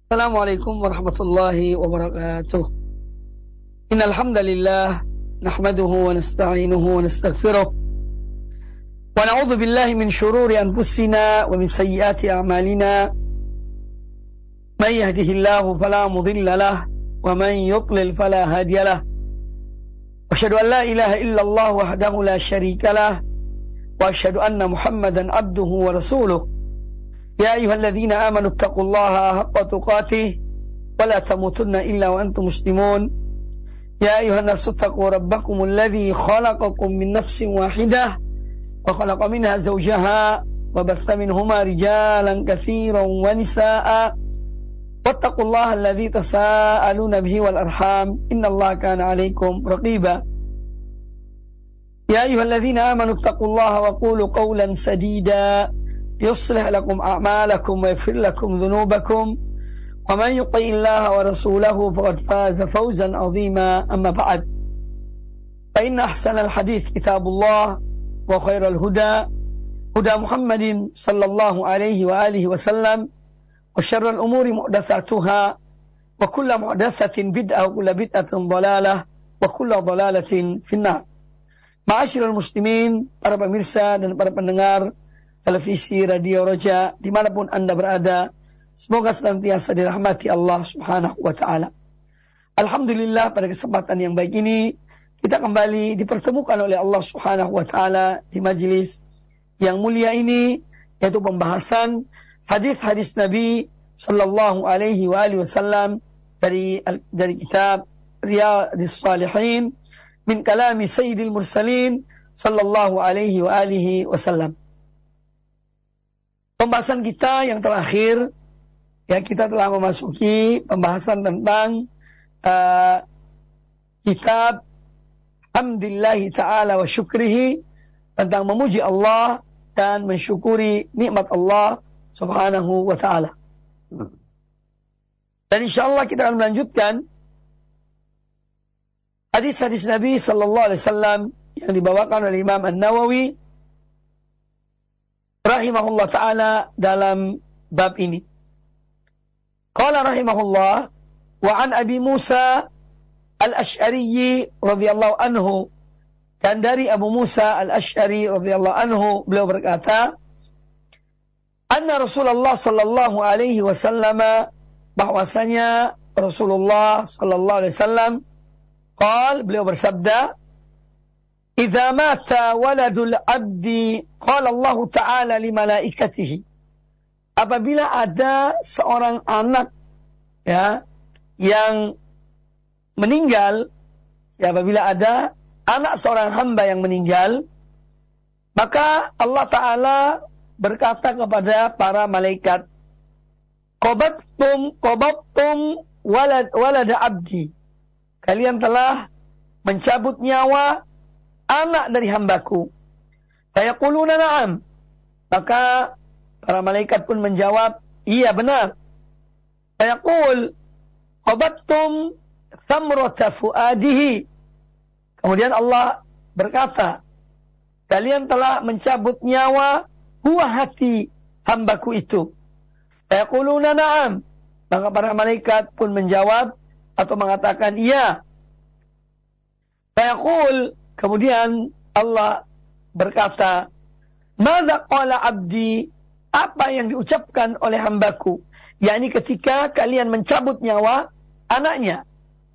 Assalamualaikum warahmatullahi wabarakatuh. Innal hamdalillah nahmaduhu wa nasta'inuhu wa nastaghfiruh wa na'udzu billahi min shururi anfusina wa min sayyiati a'malina. May yahdihillahu fala mudilla lahu wa man yudlil fala hadiya lahu. Asyhadu an la ilaha illallah wahdahu la syarika lahu wa asyhadu anna Muhammadan abduhu wa rasuluh. Ya ayyuhalladzina amanu taqullaha haqqa tuqatih wa la tamutunna illa wa antum muslimun. Ya ayyuhan nasu taqu rabbakumul ladzi khalaqakum min nafsin wahidah wa khalaqa minha zawjaha wa batha minhuma rijalan katsiran wa nisaa'a wattaqullaha alladzi tasaaluna bihi wal arham innallaha kana 'alaikum raqiba. Ya ayyuhalladzina amanu taqullaha wa qulu qawlan sadida يصلح لكم أعمالكم ويغفر لكم ذنوبكم ومن يطع الله ورسوله فقد فاز فوزا عظيما. أما بعد فإن أحسن الحديث كتاب الله وخير الهدى هدى محمد صلى الله عليه وآله وسلم وشر الأمور محدثاتها وكل محدثة بدعة وكل بدعة ضلالة وكل ضلالة في النار. Ma'asyiral muslimin, para pemirsa dan para pendengar televisi Radio Roja dimanapun Anda berada, semoga senantiasa dirahmati Allah Subhanahu wa ta'ala. Alhamdulillah, pada kesempatan yang baik ini kita kembali dipertemukan oleh Allah Subhanahu wa ta'ala di majelis yang mulia ini, yaitu pembahasan hadis-hadis Nabi sallallahu alaihi wasallam dari kitab Riyadhus Shalihin min kalami Sayyidil Mursalin sallallahu alaihi wasallam. Pembahasan kita yang terakhir, ya, kita telah memasuki pembahasan tentang kitab Hamdillahi ta'ala wa syukrihi, tentang memuji Allah dan mensyukuri nikmat Allah subhanahu wa ta'ala. Dan insyaAllah kita akan melanjutkan hadis-hadis Nabi sallallahu alaihi wasallam yang dibawakan oleh Imam An-Nawawi rahimahullah ta'ala dalam bab ini. Qala rahimahullah, wa an Abi Musa al-Ash'ari radhiyallahu anhu, dan dari Abu Musa al-Ash'ari radhiyallahu anhu, beliau berkata, anna Rasulullah sallallahu alaihi wasallam, bahwasanya Rasulullah sallallahu alaihi wasallam, beliau bersabda, idza mata waladul abdi qala Allah Ta'ala li malaikatihi, apabila ada seorang anak, ya, yang meninggal, ya, apabila ada anak seorang hamba yang meninggal, maka Allah Ta'ala berkata kepada para malaikat, qabattum walada abdi, kalian telah mencabut nyawa anak dari hambaku. Fayaquluna na'am, maka para malaikat pun menjawab, iya benar. Fayaqul qabattum thamrata fuadihi, kemudian Allah berkata, kalian telah mencabut nyawa buah hati hambaku itu. Fayaquluna na'am, maka para malaikat pun menjawab atau mengatakan iya. Fayaqul, kemudian Allah berkata, madza qala abdi, apa yang diucapkan oleh hambaku, yakni ketika kalian mencabut nyawa anaknya.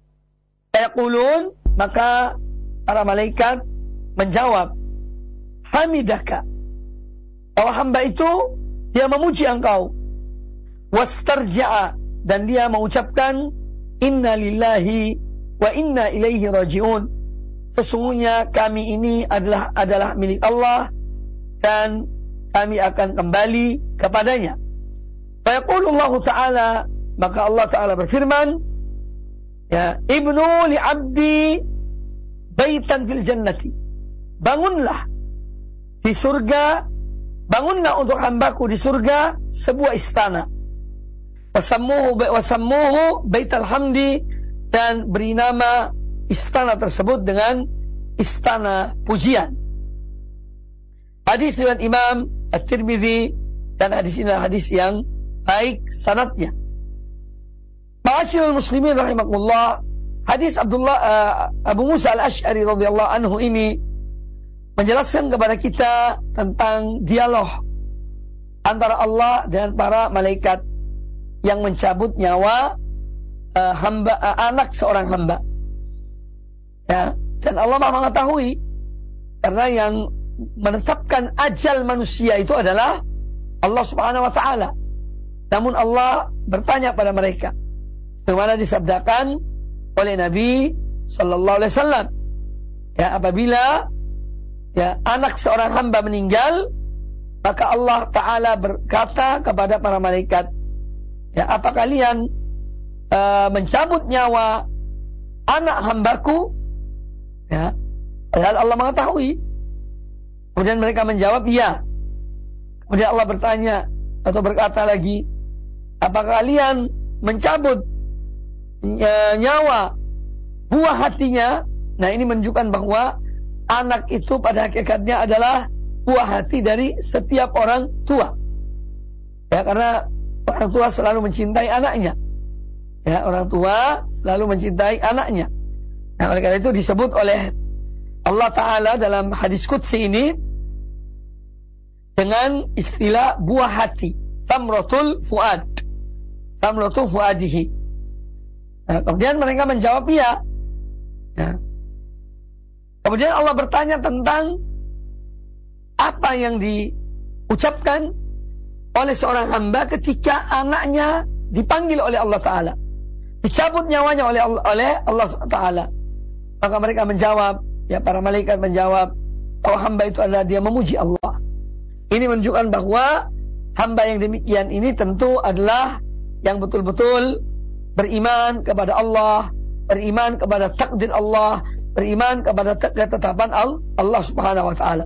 Yaqulun, maka para malaikat menjawab, hamidaka, bahwa hamba itu dia memuji engkau, wastarja'a, dan dia mengucapkan inna lillahi wa inna ilaihi raji'un, sesungguhnya kami ini adalah milik Allah dan kami akan kembali kepadanya. Fayaqulullahu ta'ala, maka Allah Ta'ala berfirman, ya, ibnu li abdi baitan fil jannati, bangunlah di surga, bangunlah untuk hambaku di surga sebuah istana. Wasammuhu baital hamdi, dan beri nama istana tersebut dengan istana pujian. Hadis riwayat Imam At-Tirmidzi, dan hadis ini adalah hadis yang baik sanadnya. Ma'asyiral muslimin rahimakumullah, hadis Abu Musa al-Asy'ari radhiyallahu anhu ini menjelaskan kepada kita tentang dialog antara Allah dan para malaikat yang mencabut nyawa anak seorang hamba. Ya, dan Allah Maha mengetahui, karena yang menetapkan ajal manusia itu adalah Allah Subhanahu wa taala. Namun Allah bertanya pada mereka, bagaimana disabdakan oleh Nabi sallallahu alaihi wasallam, ya, apabila anak seorang hamba meninggal, maka Allah taala berkata kepada para malaikat, ya, apa kalian mencabut nyawa anak hambaku? Ya, padahal Allah mengetahui. Kemudian mereka menjawab, iya. Kemudian Allah bertanya atau berkata lagi, apakah kalian mencabut nyawa buah hatinya? Nah, ini menunjukkan bahwa anak itu pada hakikatnya adalah buah hati dari setiap orang tua. Ya, karena orang tua selalu mencintai anaknya. Ya, orang tua selalu mencintai anaknya. Nah, oleh karena itu disebut oleh Allah Ta'ala dalam hadis qudsi ini dengan istilah buah hati, samratul fuad, samratul fuadihi. Nah, kemudian mereka menjawab iya. Ya. Kemudian Allah bertanya tentang apa yang diucapkan oleh seorang hamba ketika anaknya dipanggil oleh Allah Ta'ala, dicabut nyawanya oleh Allah Ta'ala. Maka mereka menjawab, ya, para malaikat menjawab bahwa hamba itu adalah dia memuji Allah. Ini menunjukkan bahwa hamba yang demikian ini tentu adalah yang betul-betul beriman kepada Allah, beriman kepada takdir Allah, beriman kepada ketetapan Allah Subhanahu wa taala.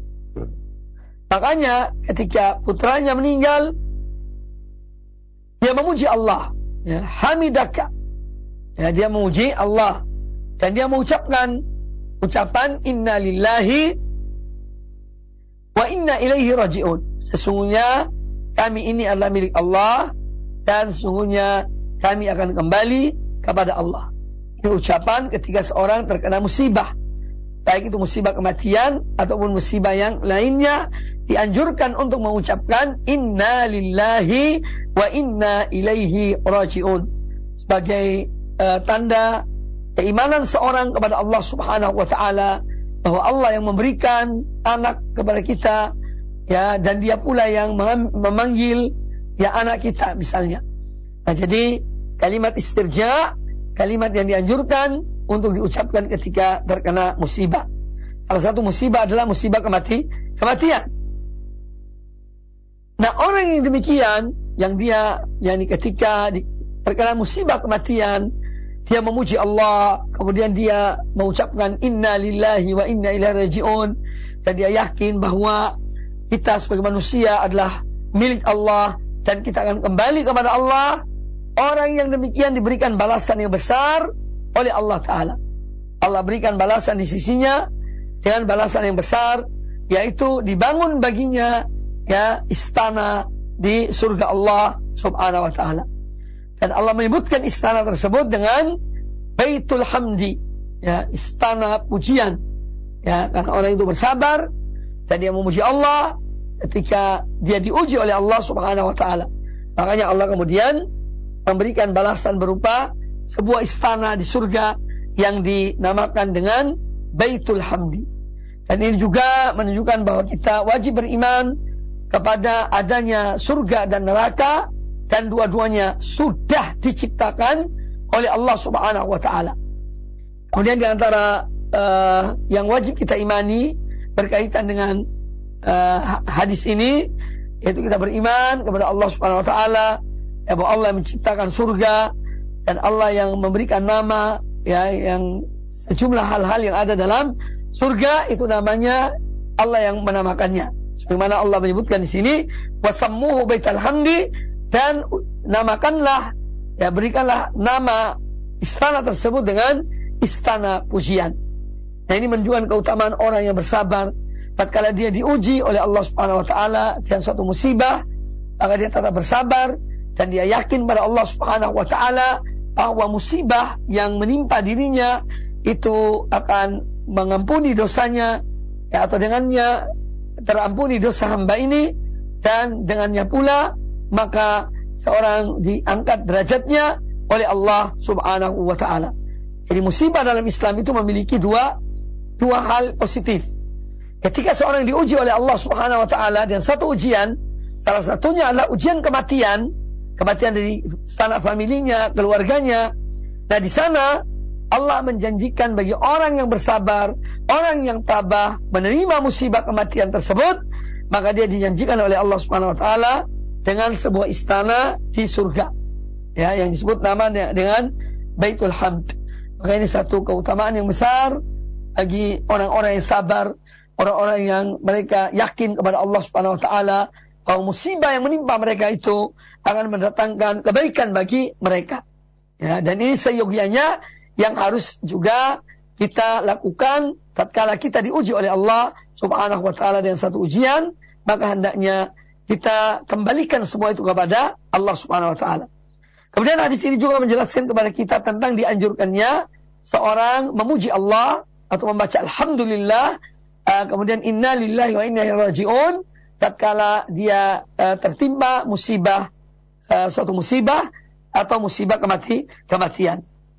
Makanya ketika putranya meninggal, dia memuji Allah, ya, hamidaka. Ya, dia memuji Allah dan dia mengucapkan ucapan inna lillahi wa inna ilaihi raji'un. Sesungguhnya kami ini adalah milik Allah dan sesungguhnya kami akan kembali kepada Allah. Ini ucapan ketika seorang terkena musibah, baik itu musibah kematian ataupun musibah yang lainnya, dianjurkan untuk mengucapkan inna lillahi wa inna ilaihi raji'un sebagai tanda keimanan seorang kepada Allah Subhanahu wa taala, bahwa Allah yang memberikan anak kepada kita, ya, dan dia pula yang memanggil, ya, anak kita misalnya. Nah, jadi kalimat istirja, kalimat yang dianjurkan untuk diucapkan ketika terkena musibah. Salah satu musibah adalah musibah kematian. Nah, orang yang demikian, yang dia, yakni ketika terkena musibah kematian, dia memuji Allah, kemudian dia mengucapkan inna lillahi wa inna ilaihi raji'un, dan dia yakin bahwa kita sebagai manusia adalah milik Allah dan kita akan kembali kepada Allah. Orang yang demikian diberikan balasan yang besar oleh Allah Ta'ala. Allah berikan balasan di sisinya dengan balasan yang besar, yaitu dibangun baginya, ya, istana di surga Allah Subhanahu wa Ta'ala. Dan Allah menyebutkan istana tersebut dengan Baitul Hamdi, ya, istana pujian, ya, karena orang itu bersabar dan dia memuji Allah ketika dia diuji oleh Allah Subhanahu wa taala. Makanya Allah kemudian memberikan balasan berupa sebuah istana di surga yang dinamakan dengan Baitul Hamdi. Dan ini juga menunjukkan bahwa kita wajib beriman kepada adanya surga dan neraka, dan dua-duanya sudah diciptakan oleh Allah Subhanahu wa taala. Kemudian di antara yang wajib kita imani berkaitan dengan hadis ini, yaitu kita beriman kepada Allah Subhanahu wa taala, ya, bahwa Allah yang menciptakan surga dan Allah yang memberikan nama, ya, yang sejumlah hal-hal yang ada dalam surga itu namanya Allah yang menamakannya. Sebagaimana Allah menyebutkan di sini, wasammuhu baital hamdi, dan namakanlah, ya, berikanlah nama istana tersebut dengan istana pujian. Nah, ini menunjukkan keutamaan orang yang bersabar tatkala dia diuji oleh Allah Subhanahu wa taala dengan suatu musibah, maka dia tetap bersabar dan dia yakin pada Allah Subhanahu wa taala bahwa musibah yang menimpa dirinya itu akan mengampuni dosanya, ya, atau dengannya terampuni dosa hamba ini, dan dengannya pula maka seorang diangkat derajatnya oleh Allah Subhanahu wa ta'ala. Jadi musibah dalam Islam itu memiliki dua hal positif. Ketika seorang diuji oleh Allah Subhanahu wa ta'ala, dan satu ujian, salah satunya adalah ujian kematian dari sanak familinya, keluarganya. Nah, di sana Allah menjanjikan bagi orang yang bersabar, orang yang tabah menerima musibah kematian tersebut, maka dia dijanjikan oleh Allah Subhanahu wa taala dengan sebuah istana di surga, ya, yang disebut nama dengan Baitul Hamd. Maka ini satu keutamaan yang besar bagi orang-orang yang sabar, orang-orang yang mereka yakin kepada Allah Subhanahu wa taala bahwa musibah yang menimpa mereka itu akan mendatangkan kebaikan bagi mereka. Ya, dan ini seyogianya yang harus juga kita lakukan tatkala kita diuji oleh Allah Subhanahu wa taala dengan satu ujian, maka hendaknya kita kembalikan semua itu kepada Allah Subhanahu wa taala. Kemudian hadis ini juga menjelaskan kepada kita tentang dianjurkannya seorang memuji Allah atau membaca alhamdulillah, kemudian inna lillahi wa inna ilaihi raji'un tatkala dia tertimpa musibah, suatu musibah atau musibah kematian.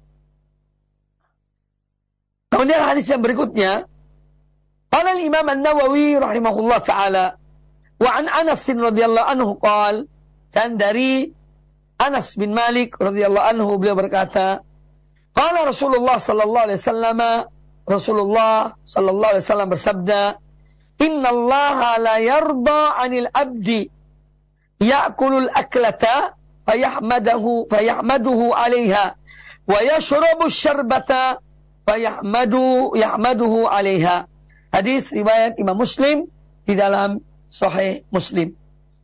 Kemudian hadis yang berikutnya, qala al-Imam An-Nawawi rahimahullah taala, wa an Anas radhiyallahu anhu qala, dan dari Anas bin Malik radhiyallahu anhu beliau berkata, qala Rasulullah sallallahu alaihi wasallam, Rasulullah sallallahu alaihi wasallam bersabda, innallaha la yarda 'anil abdi ya'kulul aklata fayahmaduhu 'alaiha wa yashrabu syarbata yahmaduhu 'alaiha. Hadis riwayat Imam Muslim di dalam Sahih Muslim.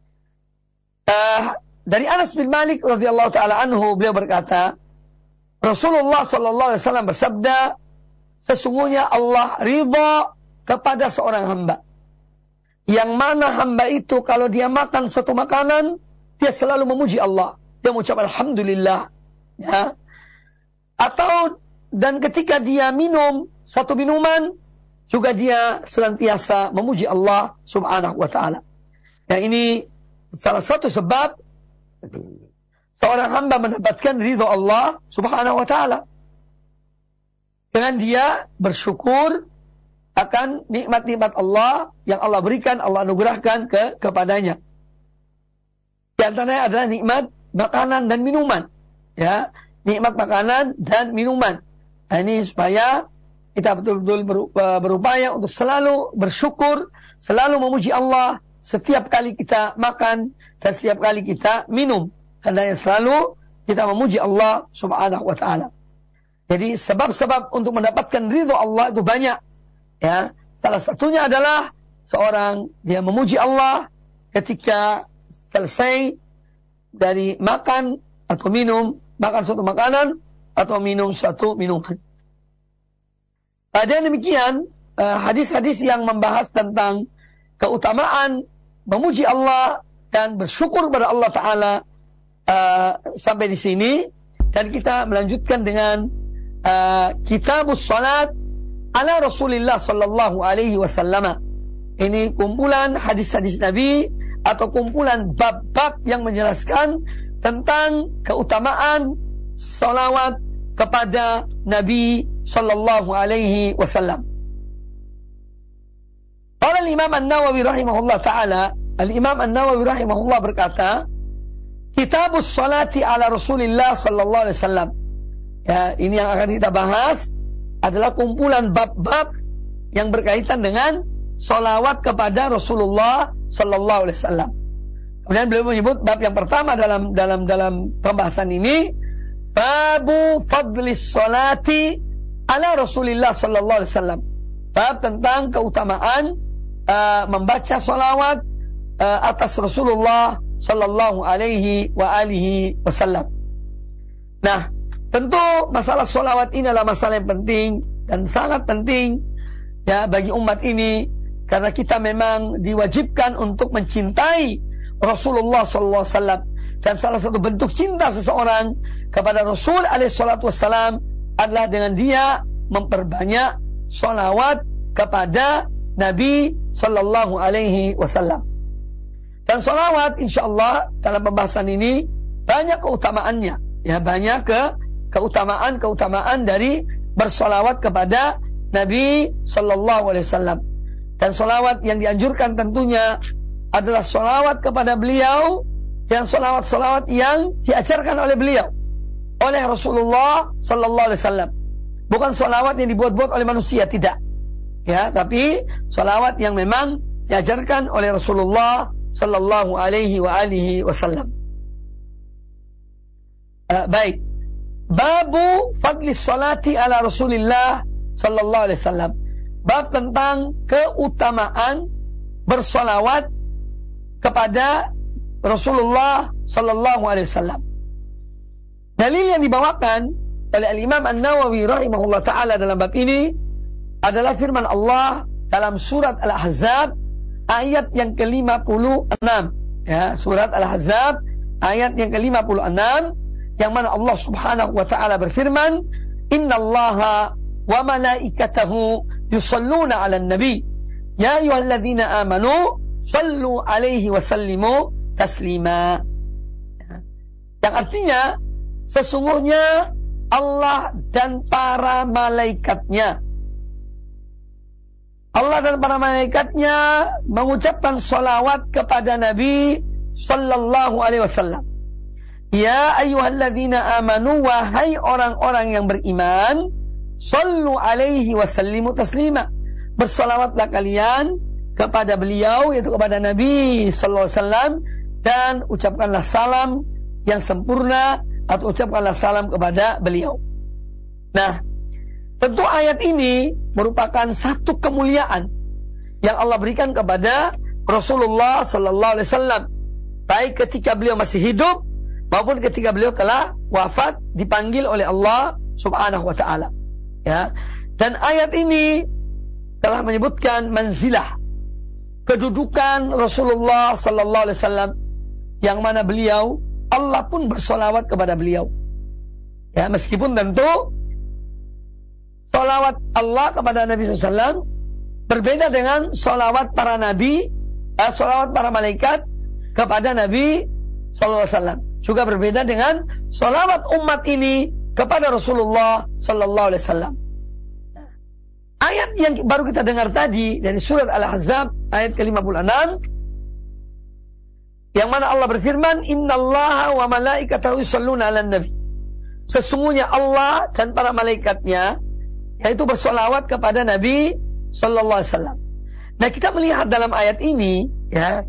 Dari Anas bin Malik radhiyallahu taala anhu beliau berkata, Rasulullah sallallahu alaihi wasallam bersabda, sesungguhnya Allah ridha kepada seorang hamba, yang mana hamba itu kalau dia makan satu makanan, dia selalu memuji Allah, dia mengucap alhamdulillah, ya. Atau dan ketika dia minum satu minuman, juga dia senantiasa memuji Allah Subhanahu wa taala. Nah, ini salah satu sebab seorang hamba mendapatkan ridha Allah Subhanahu wa taala, dengan dia bersyukur akan nikmat-nikmat Allah yang Allah berikan, Allah anugerahkan kepadanya. Di antaranya adalah nikmat makanan dan minuman, ya, nikmat makanan dan minuman. Nah, ini supaya kita betul-betul berupaya untuk selalu bersyukur, selalu memuji Allah setiap kali kita makan dan setiap kali kita minum. Hendaknya selalu kita memuji Allah Subhanahu wa taala. Jadi sebab-sebab untuk mendapatkan ridha Allah itu banyak. Ya, salah satunya adalah seorang dia memuji Allah ketika selesai dari makan atau minum, makan suatu makanan atau minum suatu minuman. Dan demikian hadis-hadis yang membahas tentang keutamaan memuji Allah dan bersyukur kepada Allah Ta'ala sampai di sini, dan kita melanjutkan dengan Kitabus Salat ala Rasulillah sallallahu alaihi wasallam. Ini kumpulan hadis-hadis Nabi atau kumpulan bab-bab yang menjelaskan tentang keutamaan salawat kepada Nabi sallallahu alaihi wasallam. Qala al-Imam An-Nawawi rahimahullah taala, al-Imam An-Nawawi rahimahullah berkata, Kitabus Salati ala Rasulillah sallallahu alaihi wasallam. Ya, ini yang akan kita bahas adalah kumpulan bab-bab yang berkaitan dengan salawat kepada Rasulullah sallallahu alaihi wasallam. Kemudian beliau menyebut bab yang pertama dalam pembahasan ini, babu fadlis salati ala Rasulillah sallallahu alaihi wasallam. Bab tentang keutamaan membaca salawat atas Rasulullah sallallahu alaihi wa alihi wasallam. Nah, tentu masalah sholawat ini adalah masalah yang penting dan sangat penting, ya, bagi umat ini, karena kita memang diwajibkan untuk mencintai Rasulullah SAW, dan salah satu bentuk cinta seseorang kepada Rasul alaihissalatu wassalam adalah dengan dia memperbanyak sholawat kepada Nabi sallallahu alaihi wasallam. Dan sholawat insyaallah dalam pembahasan ini banyak keutamaannya, ya, banyak keutamaan dari bersolawat kepada Nabi sallallahu alaihi wasallam. Dan sholawat yang dianjurkan tentunya adalah sholawat kepada beliau, dan sholawat yang diajarkan oleh beliau, oleh Rasulullah sallallahu alaihi wasallam. Bukan sholawat yang dibuat-buat oleh manusia, tidak, ya, tapi sholawat yang memang diajarkan oleh Rasulullah sallallahu alaihi wasallam. Baik, babu fadli sholati ala Rasulillah sallallahu alaihi wasallam. Bab tentang keutamaan bersolawat kepada Rasulullah sallallahu alaihi wasallam. Dalil yang dibawakan oleh Al-Imam An-Nawawi rahimahullah ta'ala dalam bab ini adalah firman Allah dalam surat Al-Ahzab ayat yang ke-56, ya, surat Al-Ahzab ayat yang ke-56, yang mana Allah subhanahu wa ta'ala berfirman, innallaha wa malaikatahu yusalluna 'alan nabi ya ayyuhalladzina amanu sallu 'alaihi wa sallimu taslima. Yang artinya sesungguhnya Allah dan para malaikatnya, Allah dan para malaikatnya mengucapkan salawat kepada Nabi sallallahu alaihi wasallam. Ya ayyuhalladzina amanu, wahai orang-orang yang beriman, sallu alaihi wa sallimu taslima, bersalawatlah kalian kepada beliau, yaitu kepada Nabi sallallahu alaihi wasallam, dan ucapkanlah salam yang sempurna, atau ucapkanlah salam kepada beliau. Nah, tentu ayat ini merupakan satu kemuliaan yang Allah berikan kepada Rasulullah sallallahu alaihi wasallam, baik ketika beliau masih hidup maupun ketika beliau telah wafat, dipanggil oleh Allah subhanahu wa ta'ala, ya. Dan ayat ini telah menyebutkan manzilah, kedudukan Rasulullah sallallahu alaihi wasallam, yang mana beliau, Allah pun bersolawat kepada beliau, ya, meskipun tentu solawat Allah kepada Nabi SAW berbeda dengan solawat para nabi, solawat para malaikat kepada Nabi SAW, juga berbeda dengan solawat umat ini kepada Rasulullah sallallahu alaihi wasallam. Ayat yang baru kita dengar tadi dari surat Al-Ahzab ayat ke-56, yang mana Allah berfirman, innallaha wa malaikatahu yusalluna 'alan nabi, sesungguhnya Allah dan para malaikatnya, yaitu bersolawat kepada Nabi sallallahu alaihi wasallam. Nah, kita melihat dalam ayat ini, ya,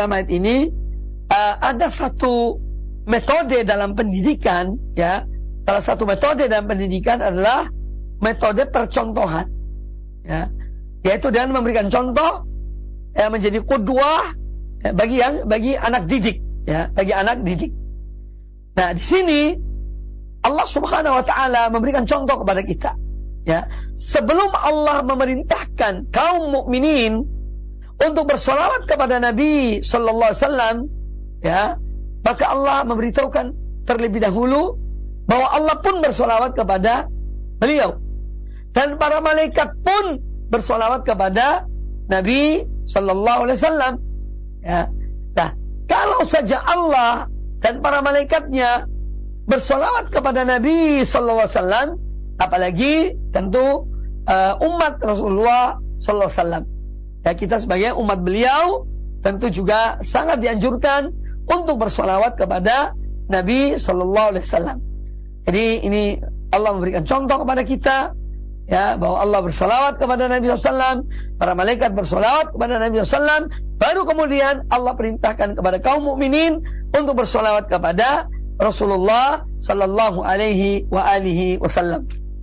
ada satu metode dalam pendidikan, ya. Salah satu metode dalam pendidikan adalah metode percontohan, ya, yaitu dengan memberikan contoh, ya, menjadi qudwah, ya, bagi anak didik, ya, bagi anak didik. Nah, di sini Allah subhanahu wa ta'ala memberikan contoh kepada kita, ya. Sebelum Allah memerintahkan kaum mukminin untuk bersolawat kepada Nabi sallallahu alaihi wasallam, ya, maka Allah memberitahukan terlebih dahulu bahwa Allah pun bersolawat kepada beliau, dan para malaikat pun bersolawat kepada Nabi sallallahu alaihi wasallam, ya. Nah, kalau saja Allah dan para malaikatnya bersolawat kepada Nabi sallallahu alaihi wasallam, apalagi tentu umat Rasulullah sallallahu alaihi wasallam. Ya, kita sebagai umat beliau tentu juga sangat dianjurkan untuk bersolawat kepada Nabi sallallahu alaihi wasallam. Jadi ini Allah memberikan contoh kepada kita, ya, bahwa Allah bersolawat kepada Nabi sallallahu alaihi wasallam, para malaikat bersolawat kepada Nabi sallallahu alaihi wasallam, baru kemudian Allah perintahkan kepada kaum mukminin untuk bersolawat kepada Rasulullah sallallahu alaihi wasallam.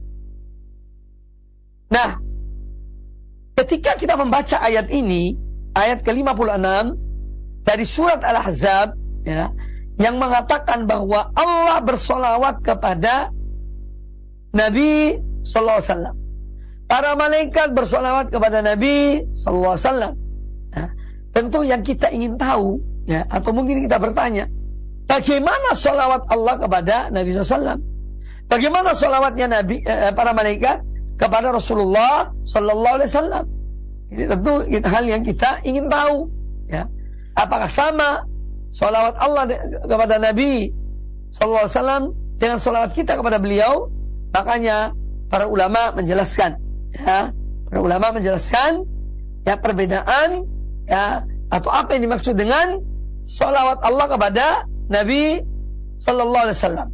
Nah, ketika kita membaca ayat ini, ayat ke-56 dari surat Al-Ahzab, ya, yang mengatakan bahwa Allah bersolawat kepada Nabi sallallahu alaihi wasallam, para malaikat bersolawat kepada Nabi sallallahu alaihi wasallam. Nah, tentu yang kita ingin tahu, ya, atau mungkin kita bertanya, bagaimana sholawat Allah kepada Nabi SAW? Bagaimana sholawatnya Nabi, para malaikat kepada Rasulullah Sallallahu Alaihi Wasallam? Ini tentu hal yang kita ingin tahu. Ya, apakah sama sholawat Allah kepada Nabi Sallallahu Alaihi Wasallam dengan sholawat kita kepada beliau? Makanya para ulama menjelaskan, ya, ya perbedaan, ya, atau apa yang dimaksud dengan sholawat Allah kepada Nabi Sallallahu Alaihi Wasallam.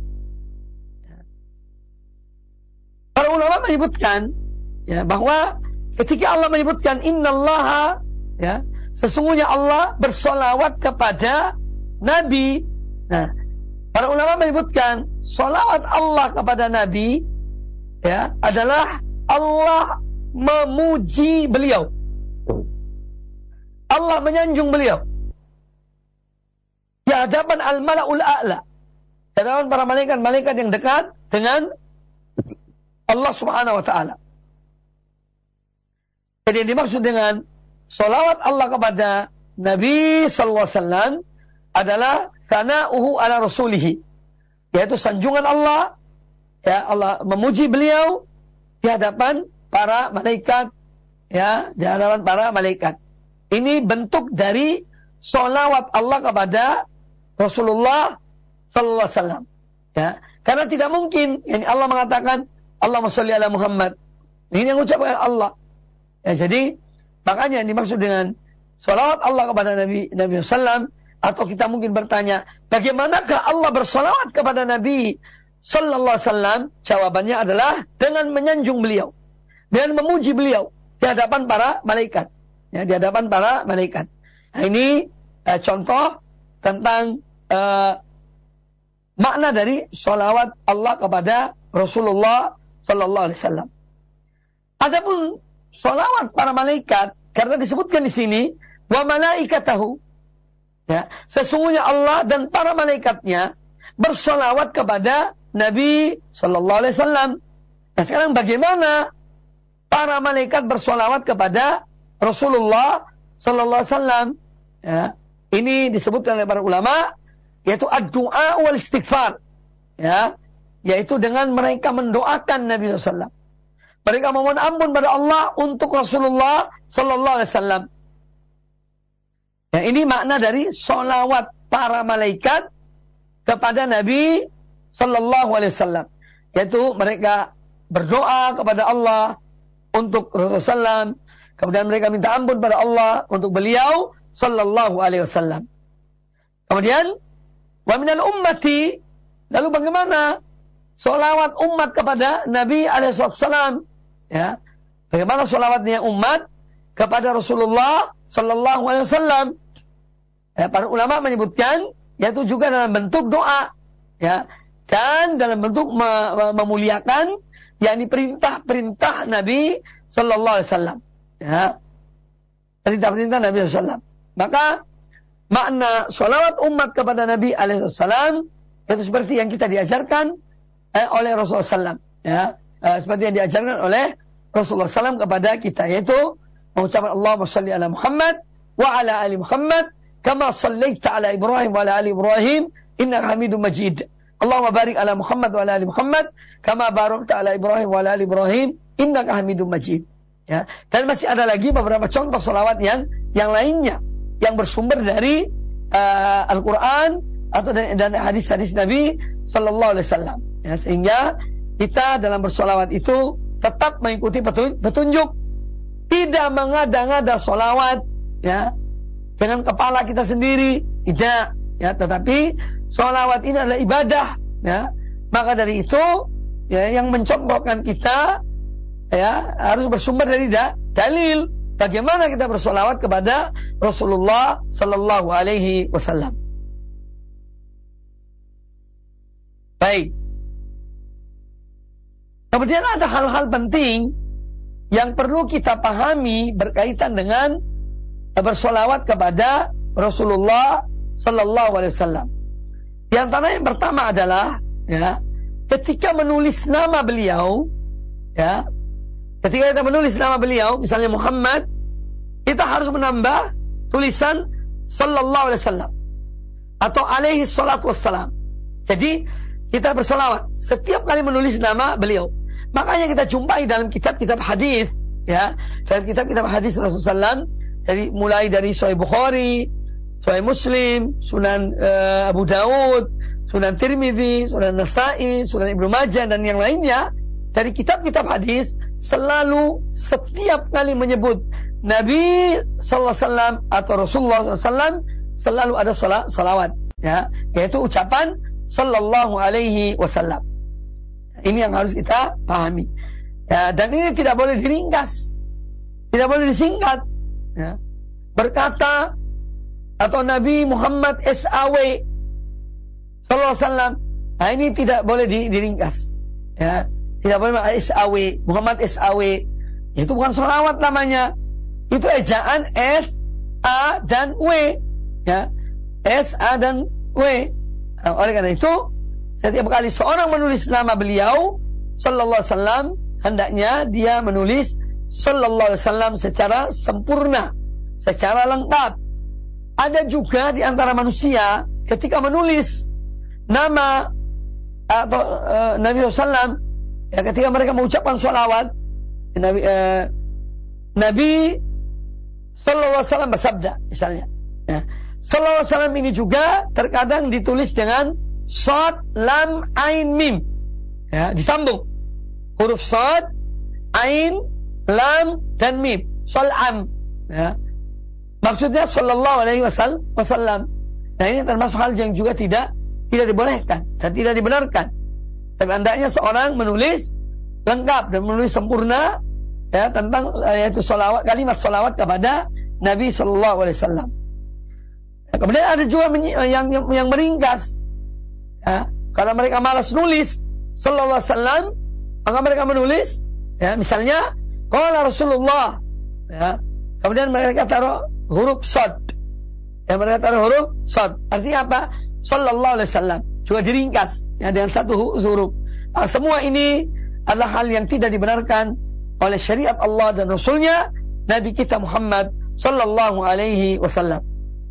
Para ulama menyebutkan, ya, bahwa ketika Allah menyebutkan innallaha, ya, sesungguhnya Allah bersolawat kepada Nabi. Nah, para ulama menyebutkan solawat Allah kepada Nabi, ya, adalah Allah memuji beliau, Allah menyanjung beliau di hadapan al-mala'ul a'la, di hadapan para malaikat yang dekat dengan Allah Subhanahu wa ta'ala. Jadi yang dimaksud dengan salawat Allah kepada Nabi sallallahu alaihi wasallam adalah thana'uhu ala rasulihi, yaitu sanjungan Allah, ya, Allah memuji beliau di hadapan para malaikat, ya, di hadapan para malaikat. Ini bentuk dari salawat Allah kepada Rasulullah sallallahu alaihi wasallam, ya. Karena tidak mungkin yani Allah mengatakan Allahumma sholli ala Muhammad. Ini yang ucapkan Allah. Ya, jadi makanya yang dimaksud dengan salawat Allah kepada Nabi SAW, atau kita mungkin bertanya, bagaimanakah Allah bersalawat kepada Nabi Sallallahu Alaihi Wasallam? Jawabannya adalah dengan menyanjung beliau, dengan memuji beliau di hadapan para malaikat. Ya, di hadapan para malaikat. Nah, ini contoh tentang makna dari salawat Allah kepada Rasulullah Sallallahu Alaihi Wasallam. Adapun salawat para malaikat, karena disebutkan di sini wa malaikatahu, ya, sesungguhnya Allah dan para malaikatnya bersalawat kepada Nabi Sallallahu Alaihi Wasallam. Nah, sekarang bagaimana para malaikat bersalawat kepada Rasulullah Sallallahu Alaihi Wasallam? Ya, ini disebutkan oleh para ulama, yaitu ad-du'a wal istighfar, ya, yaitu dengan mereka mendoakan Nabi SAW. Mereka memohon ampun pada Allah untuk Rasulullah Sallallahu Alaihi Wasallam. Ya, ini makna dari sholawat para malaikat kepada Nabi Sallallahu Alaihi Wasallam, yaitu mereka berdoa kepada Allah untuk Rasulullah SAW, kemudian mereka minta ampun pada Allah untuk beliau Sallallahu Alaihi Wasallam. Kemudian wa minal ummati, lalu bagaimana sholawat umat kepada Nabi alaihissalam, ya, bagaimana sholawatnya umat kepada Rasulullah Sallallahu Alaihi Wasallam? Ya, para ulama menyebutkan yaitu juga dalam bentuk doa, ya, dan dalam bentuk memuliakan, yakni perintah-perintah Nabi Sallallahu Alaihi Wasallam, ya, perintah-perintah Nabi Sallallahu Alaihi Wasallam. Maka makna sholawat umat kepada Nabi alaihissalam itu seperti yang kita diajarkan oleh Rasulullah SAW, ya, seperti yang diajarkan oleh Rasulullah SAW kepada kita, yaitu mengucapkan Allahumma sholli ala Muhammad wa ala ali Muhammad kama shallaita ala Ibrahim wa ala ali Ibrahim innaka Hamidum Majid. Allahumma barik ala Muhammad wa ala ali Muhammad kama barakta ala Ibrahim wa ala ali Ibrahim innaka Hamidum Majid. Ya, dan masih ada lagi beberapa contoh salawat yang lainnya yang bersumber dari Al-Quran atau dan hadis-hadis Nabi Sallallahu Alaihi Wasallam. Ya, sehingga kita dalam bersolawat itu tetap mengikuti petunjuk, tidak mengada-ngada solawat, ya, dengan kepala kita sendiri, tidak, ya, tetapi solawat ini adalah ibadah, ya. Maka dari itu, ya, yang mencontohkan kita, ya, harus bersumber dari dalil bagaimana kita bersolawat kepada Rasulullah Sallallahu Alaihi Wasallam. Baik. Kemudian ada hal-hal penting yang perlu kita pahami berkaitan dengan bersolawat kepada Rasulullah Sallallahu Alaihi Wasallam. Di antara yang pertama adalah, ya, ketika menulis nama beliau, ya, ketika kita menulis nama beliau, misalnya Muhammad, kita harus menambah tulisan Sallallahu Alaihi Wasallam. atau alaihi salatu wassalam. Jadi kita berselawat setiap kali menulis nama beliau. Makanya kita jumpai dalam kitab-kitab hadis, ya, dalam kitab-kitab hadis Rasulullah SAW, mulai dari Sahih Bukhari, Sahih Muslim, Sunan Abu Daud, Sunan Tirmidzi, Sunan Nasa'i, Sunan Ibnu Majah dan yang lainnya, dari kitab-kitab hadis selalu setiap kali menyebut Nabi sallallahu alaihi wasallam atau Rasulullah sallallahu alaihi wasallam selalu ada salawat, ya, yaitu ucapan sallallahu alaihi wasallam. Ini yang harus kita pahami. Ya, dan ini tidak boleh diringkas, tidak boleh disingkat. Ya. Berkata atau Nabi Muhammad SAW sallallahu alaihi wasallam, nah ini tidak boleh diringkas. Ya, tidak boleh SAW, Muhammad SAW. Itu bukan salawat namanya. Itu ejaan S, A, dan W. Ya, S, A, dan W. Nah, oleh karena itu, setiap kali seorang menulis nama beliau sallallahu alaihi wasallam, hendaknya dia menulis sallallahu alaihi wasallam secara sempurna, secara lengkap. Ada juga di antara manusia ketika menulis nama atau Nabi sallallahu, ya, ketika mereka mengucapkan sholawat, Nabi sallallahu alaihi wasallam bersabda, misalnya, ya, sallallahu alaihi wasallam ini juga terkadang ditulis dengan shad, lam, ain, mim, ya, disambung huruf shad, ain, lam, dan mim, shol'am, ya. Maksudnya sallallahu alaihi wasallam. Nah, ini termasuk hal yang juga tidak dibolehkan dan tidak dibenarkan. Tapi hendaknya seorang menulis lengkap dan menulis sempurna, ya, tentang yaitu salawat, kalimat salawat kepada Nabi sallallahu alaihi wasallam. Kemudian ada juga yang meringkas, ya, kalau mereka malas nulis sallallahu alaihi wasallam, maka mereka menulis, ya, misalnya qala Rasulullah, ya, kemudian mereka taruh huruf shad, ya, mereka taruh huruf shad, artinya apa? Sallallahu alaihi wasallam, juga diringkas, ya, dengan satu huruf. Nah, semua ini adalah hal yang tidak dibenarkan oleh syariat Allah dan Rasulnya, Nabi kita Muhammad sallallahu alaihi wasallam.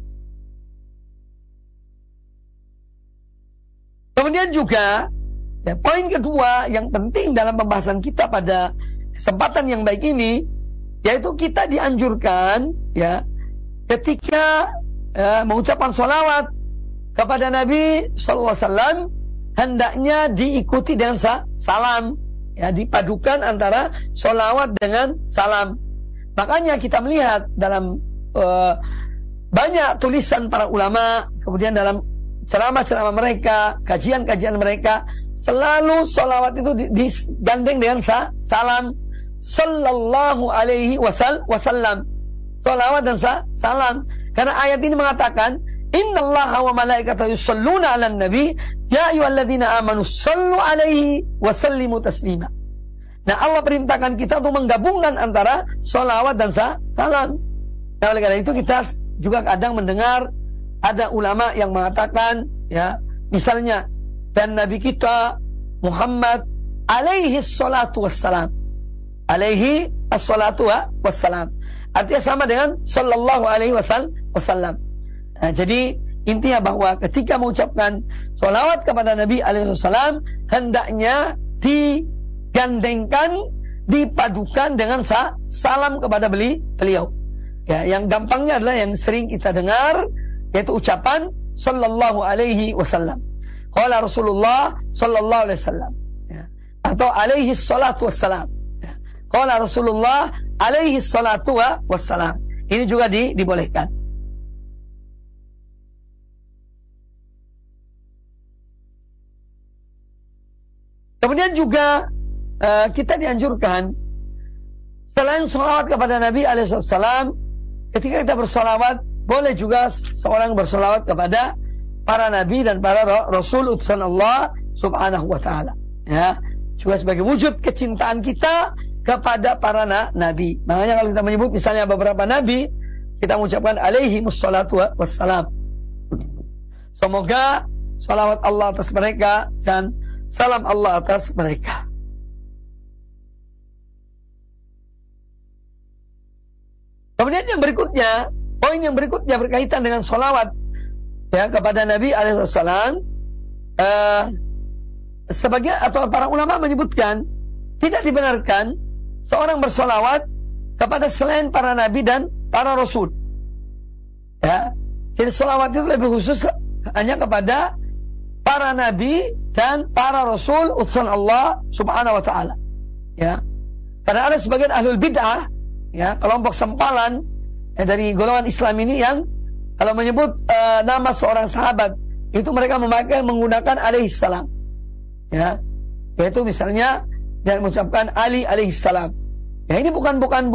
Kemudian juga, ya, poin kedua yang penting dalam pembahasan kita pada kesempatan yang baik ini, yaitu kita dianjurkan, ya, ketika mengucapkan sholawat kepada Nabi sallallahu alaihi wasallam, hendaknya diikuti dengan salam, ya, dipadukan antara sholawat dengan salam. Makanya kita melihat dalam banyak tulisan para ulama, kemudian dalam ceramah-ceramah mereka, kajian-kajian mereka, selalu sholawat itu digandeng dengan salam, sallallahu alaihi wasallam, sholawat dan salam. Karena ayat ini mengatakan, innallaha wa malaikatahu yusholluna 'alan nabi ya ayyuhalladzina amanu shallu 'alaihi wa sallimu taslima. Nah, Allah perintahkan kita untuk menggabungkan antara sholawat dan salam. Nah, oleh karena itu kita juga kadang mendengar ada ulama yang mengatakan, ya, misalnya, dan Nabi kita Muhammad alaihi salatu wassalam, alaihi as-salatu wassalam, artinya sama dengan sallallahu alaihi wasallam. Nah, jadi intinya bahwa ketika mengucapkan sholawat kepada Nabi alaihi wasallam, hendaknya digandengkan, dipadukan dengan salam kepada beliau. Ya, yang gampangnya adalah yang sering kita dengar, yaitu ucapan sallallahu alaihi wasallam. Qala Rasulullah sallallahu alaihi wasallam, ya, atau alaihi salatu wassalam. Ya. Qala Rasulullah alaihi salatu wassalam. Ini juga dibolehkan. Kemudian juga kita dianjurkan selain sholawat kepada Nabi alaihissalam, ketika kita bersolawat, boleh juga seorang bersolawat kepada para nabi dan para rasul utusan Allah subhanahu wa ta'ala, ya, juga sebagai wujud kecintaan kita kepada para nabi. Makanya kalau kita menyebut misalnya beberapa nabi, kita mengucapkan alaihi mussalatu wassalam, semoga sholawat Allah atas mereka dan salam Allah atas mereka. Kemudian yang berikutnya, poin yang berikutnya berkaitan dengan sholawat ya kepada Nabi alaihissalam, sebagian atau para ulama menyebutkan tidak dibenarkan seorang bersolawat kepada selain para nabi dan para rasul. Ya, jadi solawat itu lebih khusus hanya kepada para nabi dan para rasul utusan Allah Subhanahu wa taala. Ya. Karena ada sebagian ahlul bid'ah, ya, kelompok sempalan dari golongan Islam ini yang kalau menyebut nama seorang sahabat itu mereka menggunakan alaihissalam. Ya. Yaitu misalnya dan mengucapkan Ali alaihissalam. Ya, ini bukan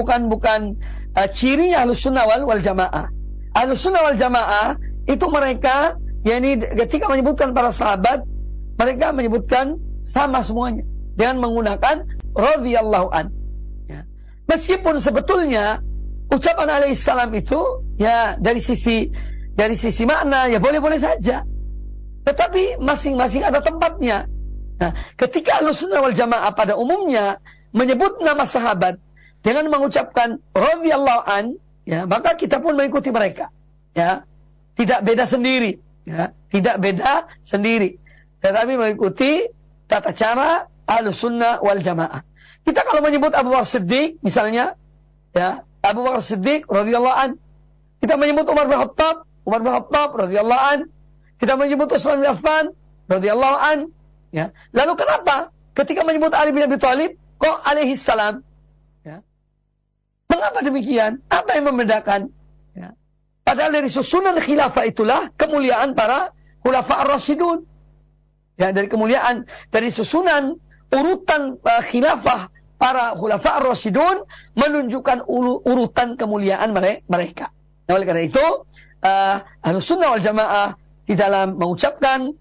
cirinya Ahlussunnah wal Jamaah. Ahlussunnah wal Jamaah itu mereka, yakni ketika menyebutkan para sahabat, mereka menyebutkan sama semuanya dengan menggunakan radhiyallahu an. Ya. Meskipun sebetulnya ucapan alaihissalam itu ya dari sisi makna ya boleh-boleh saja. Tetapi masing-masing ada tempatnya. Nah, ketika Ahlussunnah wal Jamaah pada umumnya menyebut nama sahabat dengan mengucapkan radhiyallahu an, ya, maka kita pun mengikuti mereka. Ya, tidak beda sendiri, ya, tidak beda sendiri. Tetapi mengikuti tata cara Ahlussunnah wal Jamaah. Kita kalau menyebut Abu Bakar Siddiq misalnya, ya, Abu Bakar Siddiq radhiyallahu an. Kita menyebut Umar bin Khattab radhiyallahu an. Kita menyebut Utsman bin Affan radhiyallahu an. Ya. Lalu kenapa ketika menyebut Ali bin Abi Thalib kok alaihi salam? Ya. Mengapa demikian? Apa yang membedakan? Ya. Padahal dari susunan khilafah itulah kemuliaan para khulafa ar-rasyidun. Ya, dari kemuliaan dari susunan urutan khilafah para khulafa ar-rasyidun menunjukkan urutan kemuliaan mereka. Nah, oleh karena itu Ahlussunnah wal Jamaah di dalam mengucapkan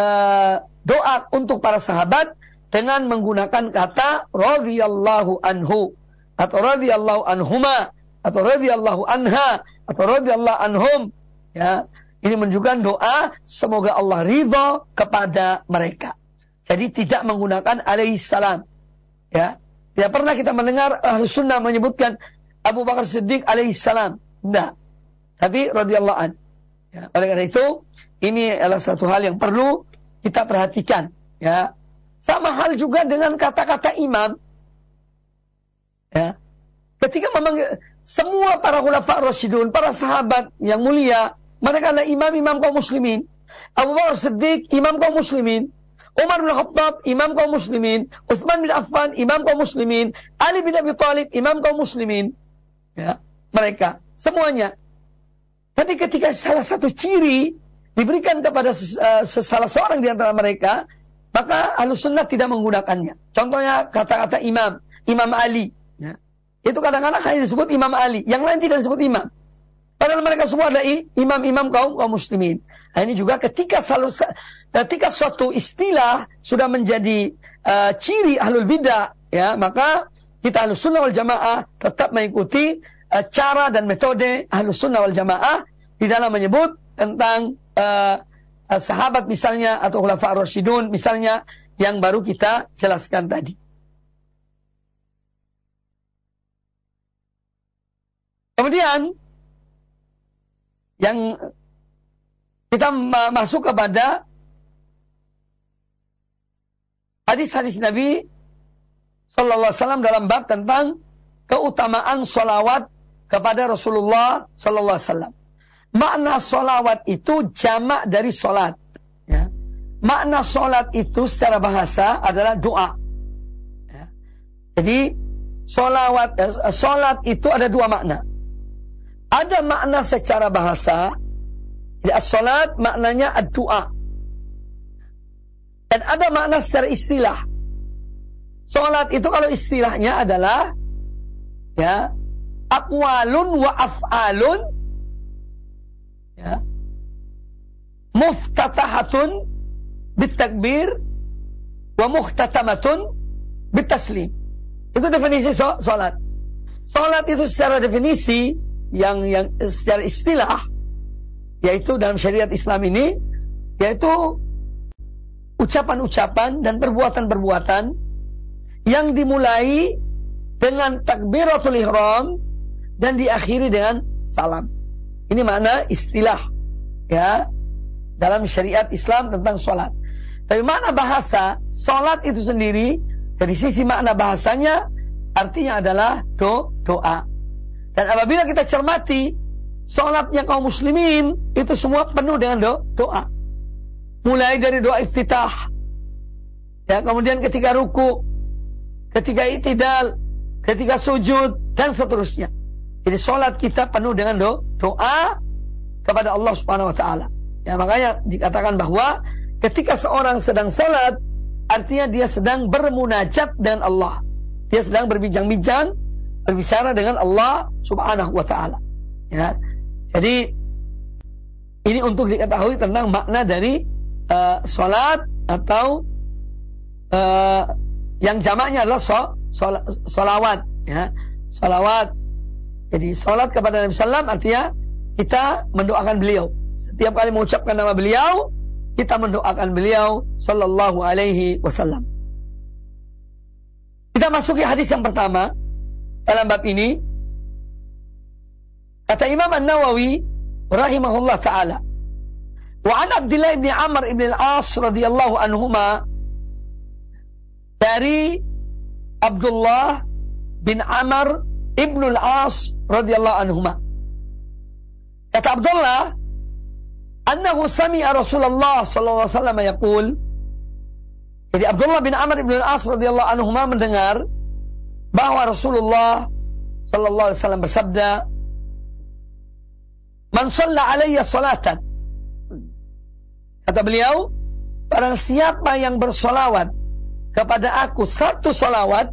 doa untuk para sahabat dengan menggunakan kata radhiyallahu anhu atau radhiyallahu anhuma atau radhiyallahu anha atau radhiyallahu anhum, ya. Ini menunjukkan doa semoga Allah ridha kepada mereka. Jadi tidak menggunakan alaihi salam, ya. Tidak pernah kita mendengar Ahlussunnah menyebutkan Abu Bakar Siddiq alaihi salam. Tidak. Tapi radhiyallahu an. Ya. Oleh karena itu ini adalah satu hal yang perlu kita perhatikan, ya. Sama hal juga dengan kata-kata imam. Ya. Ketika memanggil semua para khulafa rasyidun, para sahabat yang mulia, mereka adalah imam-imam kaum muslimin. Abu Bakar Siddiq, imam kaum muslimin. Umar bin Khattab, imam kaum muslimin. Utsman bin Affan, imam kaum muslimin. Ali bin Abi Thalib, imam kaum muslimin. Ya, mereka semuanya. Tapi ketika salah satu ciri diberikan kepada salah seorang di antara mereka, maka Ahlussunnah tidak menggunakannya. Contohnya kata-kata imam, Imam Ali. Ya. Itu kadang-kadang hanya disebut Imam Ali, yang lain tidak disebut imam. Padahal mereka semua adalah imam-imam kaum muslimin. Nah, ini juga ketika suatu istilah sudah menjadi ciri ahlul bidah, ya, maka kita Ahlussunnah wal Jamaah tetap mengikuti cara dan metode Ahlussunnah wal Jamaah di dalam menyebut tentang sahabat misalnya atau khulafa ar-rasyidun misalnya yang baru kita jelaskan tadi. Kemudian yang kita masuk kepada hadis-hadis Nabi sallallahu alaihi wasallam dalam bab tentang keutamaan sholawat kepada Rasulullah sallallahu alaihi wasallam. Makna solawat itu jamak dari solat. Ya. Makna solat itu secara bahasa adalah doa. Ya. Jadi solat itu ada dua makna. Ada makna secara bahasa. Jadi as-solat maknanya ad-doa. Dan ada makna secara istilah. Solat itu kalau istilahnya adalah ya aqwalun wa af'alun, ya, muftatahatun bitakbir wa muhtatamatun bitaslim. Itu definisi salat. Salat itu secara definisi yang secara istilah, yaitu dalam syariat Islam ini, yaitu ucapan-ucapan dan perbuatan-perbuatan yang dimulai dengan takbiratul ihram dan diakhiri dengan salam. Ini makna istilah, ya. dalam syariat Islam tentang sholat. Tapi makna bahasa sholat itu sendiri dari sisi makna bahasanya artinya adalah doa. Dan apabila kita cermati sholatnya kaum muslimin itu semua penuh dengan doa. Mulai dari doa iftitah, ya, kemudian ketika ruku, ketika i'tidal, ketika sujud, dan seterusnya. Jadi sholat kita penuh dengan doa kepada Allah Subhanahu wa Ta'ala. Ya, makanya dikatakan bahwa ketika seorang sedang sholat, artinya dia sedang bermunajat dengan Allah. Dia sedang berbincang-bincang, berbicara dengan Allah Subhanahu wa Ta'ala. Ya. Jadi ini untuk diketahui tentang makna dari sholat atau yang jamaknya adalah sholawat. Ya. Sholawat. Jadi sholat kepada Nabi Sallam artinya kita mendoakan beliau. Setiap kali mengucapkan nama beliau, kita mendoakan beliau sallallahu alaihi wasallam. Kita masuki hadis yang pertama dalam bab ini. Kata Imam An-Nawawi rahimahullah ta'ala, wa an Abdullah ibn Amr ibn al-As radhiyallahu anhuma, dari Abdullah bin Amr ibn al-As radhiyallahu anhuma. Kata Abdullah, annahu sami'a Rasulullah sallallahu alaihi wasallam yaqul. Jadi Abdullah bin Amr ibn al-As radhiyallahu anhuma mendengar bahwa Rasulullah sallallahu alaihi wasallam bersabda, "Man shalla alayya salatan." Kata beliau, barang siapa yang bersolawat kepada aku satu solawat,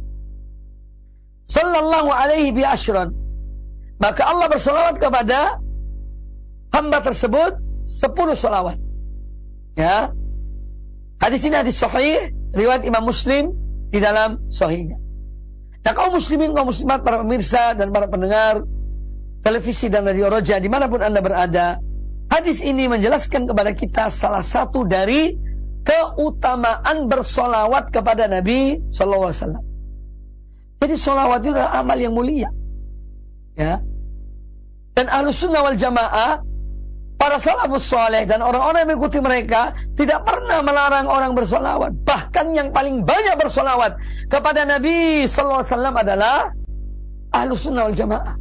sallallahu alaihi bi asyran, maka Allah bersolawat kepada hamba tersebut 10 solawat. Ya. Hadis ini hadis sahih, riwayat Imam Muslim di dalam sahihnya. Nah, kaum muslimin, kaum muslimat, para pemirsa dan para pendengar televisi dan radio Roja dimanapun Anda berada, hadis ini menjelaskan kepada kita salah satu dari keutamaan bersolawat kepada Nabi Sallallahu Alaihi Wasallam. Jadi solawat itu adalah amal yang mulia. Ya. Dan Ahlus Sunnah wal Jamaah, para salafus soleh dan orang-orang yang mengikuti mereka tidak pernah melarang orang bersolawat. Bahkan yang paling banyak bersolawat kepada Nabi Sallallahu Alaihi Wasallam adalah Ahlus Sunnah wal Jamaah,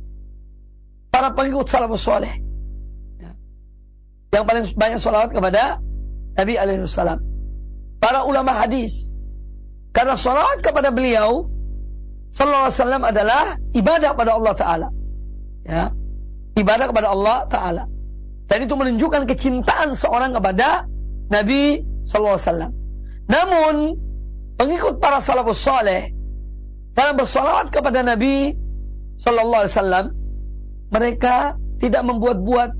para pengikut salafus soleh. Ya. Yang paling banyak solawat kepada Nabi Alaihi Wasallam, para ulama hadis, karena solawat kepada beliau Sallallahu Alaihi Wasallam adalah ibadah pada Allah Ta'ala. Ya. Ibadah kepada Allah Ta'ala. Dan itu menunjukkan kecintaan seorang kepada Nabi Sallallahu Alaihi Wasallam. Namun pengikut para salafus saleh dalam bersolawat kepada Nabi Sallallahu Alaihi Wasallam, mereka tidak membuat-buat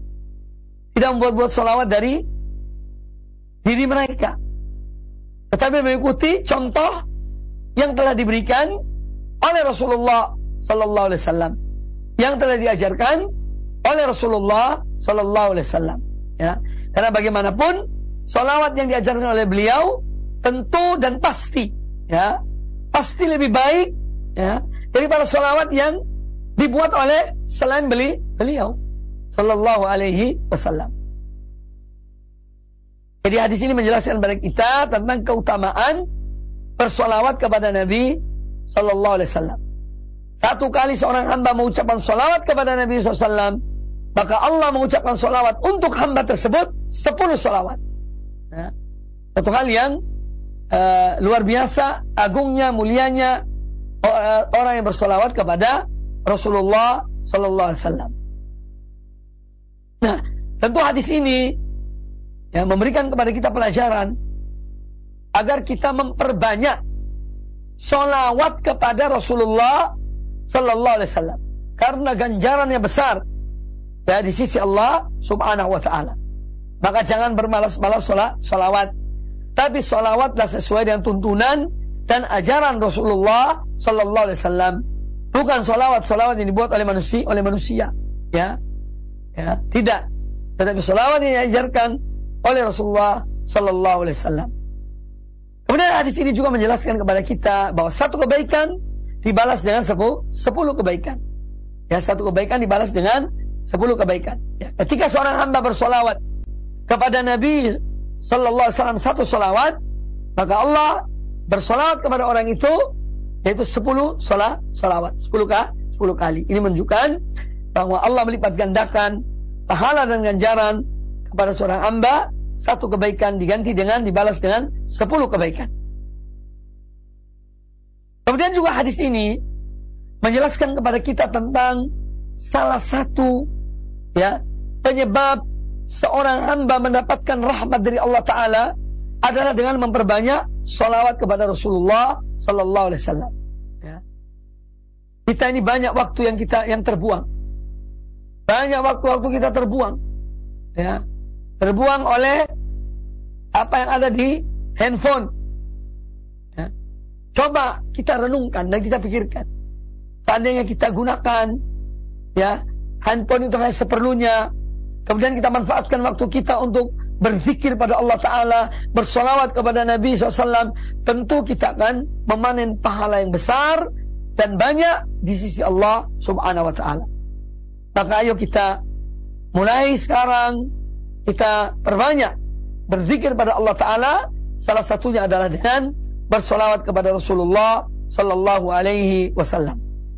solawat dari diri mereka, tetapi mengikuti contoh yang telah diberikan oleh Rasulullah Sallallahu Alaihi Wasallam, yang telah diajarkan oleh Rasulullah Sallallahu Alaihi Wasallam. Ya, karena bagaimanapun solawat yang diajarkan oleh beliau tentu dan pasti, ya, pasti lebih baik, ya, daripada solawat yang dibuat oleh selain beliau Sallallahu Alaihi Wasallam. Jadi hadis ini menjelaskan kepada kita tentang keutamaan bersolawat kepada Nabi Sallallahu Alaihi Wasallam. Satu kali seorang hamba mengucapkan solawat kepada Nabi SAW, maka Allah mengucapkan solawat untuk hamba tersebut 10 solawat. Ya. Satu hal yang luar biasa, agungnya, mulianya orang yang bersolawat kepada Rasulullah Sallallahu Alaihi Wasallam. Nah, tentu hadis ini yang memberikan kepada kita pelajaran agar kita memperbanyak solawat kepada Rasulullah Sallallahu Alaihi Wasallam, karena ganjarannya besar ya di sisi Allah Subhanahu Wa Taala. Maka jangan bermalas-malas solawat, tapi solawatlah sesuai dengan tuntunan dan ajaran Rasulullah Sallallahu Alaihi Wasallam, bukan solawat yang dibuat oleh manusia, ya, tidak, tetapi solawat yang diajarkan oleh Rasulullah Sallallahu Alaihi Wasallam. Kemudian hadis ini juga menjelaskan kepada kita bahwa satu kebaikan dibalas dengan 10 kebaikan. Ya, satu kebaikan dibalas dengan 10 kebaikan. Ya, ketika seorang hamba bersolawat kepada Nabi sallallahu alaihi wasallam satu salawat, maka Allah bersolawat kepada orang itu yaitu 10 salawat, 10 kali. Ini menunjukkan bahwa Allah melipat gandakan pahala dan ganjaran kepada seorang hamba. Satu kebaikan dibalas dengan 10 kebaikan. Kemudian juga hadis ini menjelaskan kepada kita tentang salah satu penyebab seorang hamba mendapatkan rahmat dari Allah Ta'ala adalah dengan memperbanyak salawat kepada Rasulullah Sallallahu Alaihi Wasallam. Kita ini banyak waktu yang terbuang. Banyak waktu-waktu kita terbuang. Terbuang oleh apa yang ada di handphone. Coba kita renungkan dan kita pikirkan. Seandainya kita gunakan handphone itu hanya seperlunya, kemudian kita manfaatkan waktu kita untuk berzikir pada Allah Ta'ala, bersolawat kepada Nabi SAW, tentu kita akan memanen pahala yang besar dan banyak di sisi Allah Subhanahu Wa Ta'ala. Maka ayo kita mulai sekarang, kita perbanyak berzikir pada Allah Ta'ala. Salah satunya adalah dengan bersolawat kepada Rasulullah Sallallahu Alaihi Wasallam.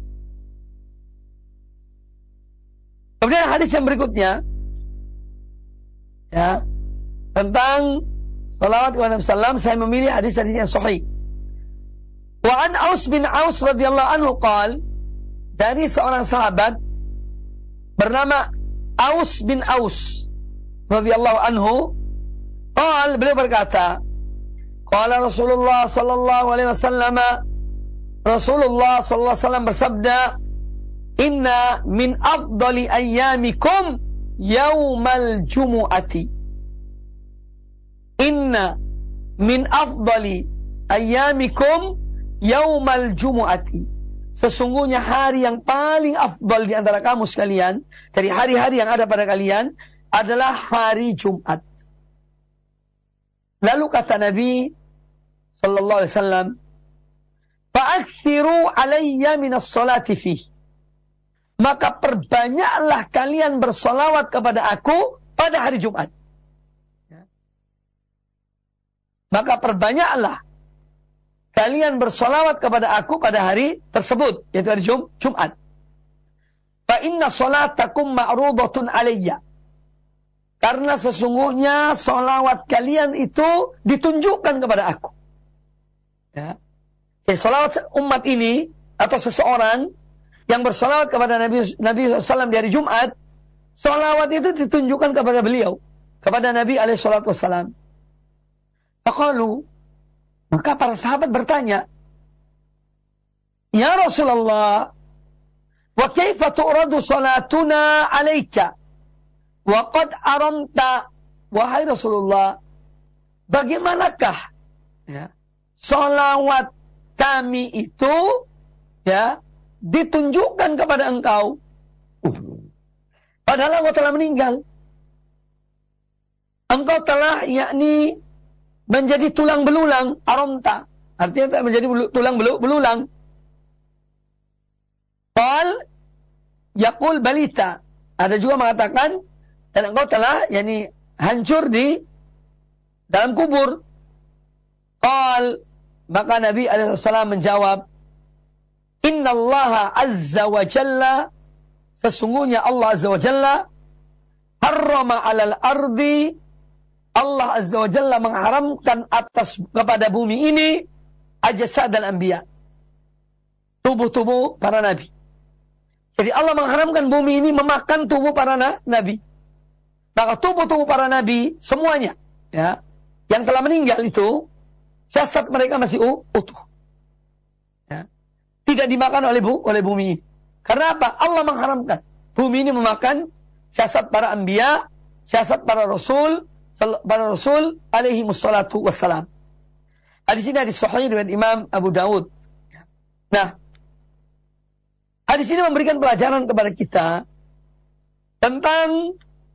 Kemudian hadis yang berikutnya tentang salawat kepada Nabi SAW, saya memilih hadis-hadis yang sahih. Wa an Aus bin Aus radhiyallahu anhu qala, dari seorang sahabat bernama Aus bin Aus radhiyallahu anhu, beliau berkata, qala Rasulullah sallallahu alaihi wasallam, Rasulullah sallallahu alaihi wasallam bersabda, inna min afdali ayyamikum yaumal jumu'ati. Inna min afdali ayyamikum yaumal jumu'ati. Sesungguhnya hari yang paling afdal di antara kamu sekalian, dari hari-hari yang ada pada kalian, adalah hari Jumat. Lalu kata Nabi sallallahu alaihi wasallam, fa'akthiru alayya minas salati fihi. Maka perbanyaklah kalian bersolawat kepada aku pada hari Jumat. Maka perbanyaklah kalian bersolawat kepada aku pada hari tersebut, yaitu hari Jumat. Fa inna salatakum ma'rudatun alayya. Karena sesungguhnya solawat kalian itu ditunjukkan kepada aku. Solawat umat ini atau seseorang yang bersolawat kepada Nabi SAW di hari Jumat, solawat itu ditunjukkan kepada beliau, kepada Nabi SAW. Faqalu, maka para sahabat bertanya, ya Rasulullah, wa kaifa tu'radu salatuna alaika wa qad aramta. Wahai Rasulullah, bagaimanakah solawat kami itu ditunjukkan kepada engkau, padahal engkau telah meninggal. Engkau telah menjadi tulang belulang, aramta, artinya menjadi tulang belulang. Qal yaqul balita, ada juga mengatakan dan engkau telah hancur di dalam kubur. Qal, maka Nabi SAW menjawab, Inna Allah Azza wa Jalla, sesungguhnya Allah Azza wa Jalla, harrama alal ardi, Allah Azza wa Jalla mengharamkan kepada bumi ini ajsad al-anbiya, tubuh-tubuh para nabi. Jadi Allah mengharamkan bumi ini memakan tubuh para nabi. Maka tubuh-tubuh para nabi semuanya yang telah meninggal itu, jasad mereka masih utuh. Tidak dimakan oleh bumi ini. Karena apa? Allah mengharamkan bumi ini memakan jasad para anbiya, jasad para rasul alaihi wassalatu wassalam. Hadis ini hadis sahih riwayat Imam Abu Dawud. Nah, hadis ini memberikan pelajaran kepada kita tentang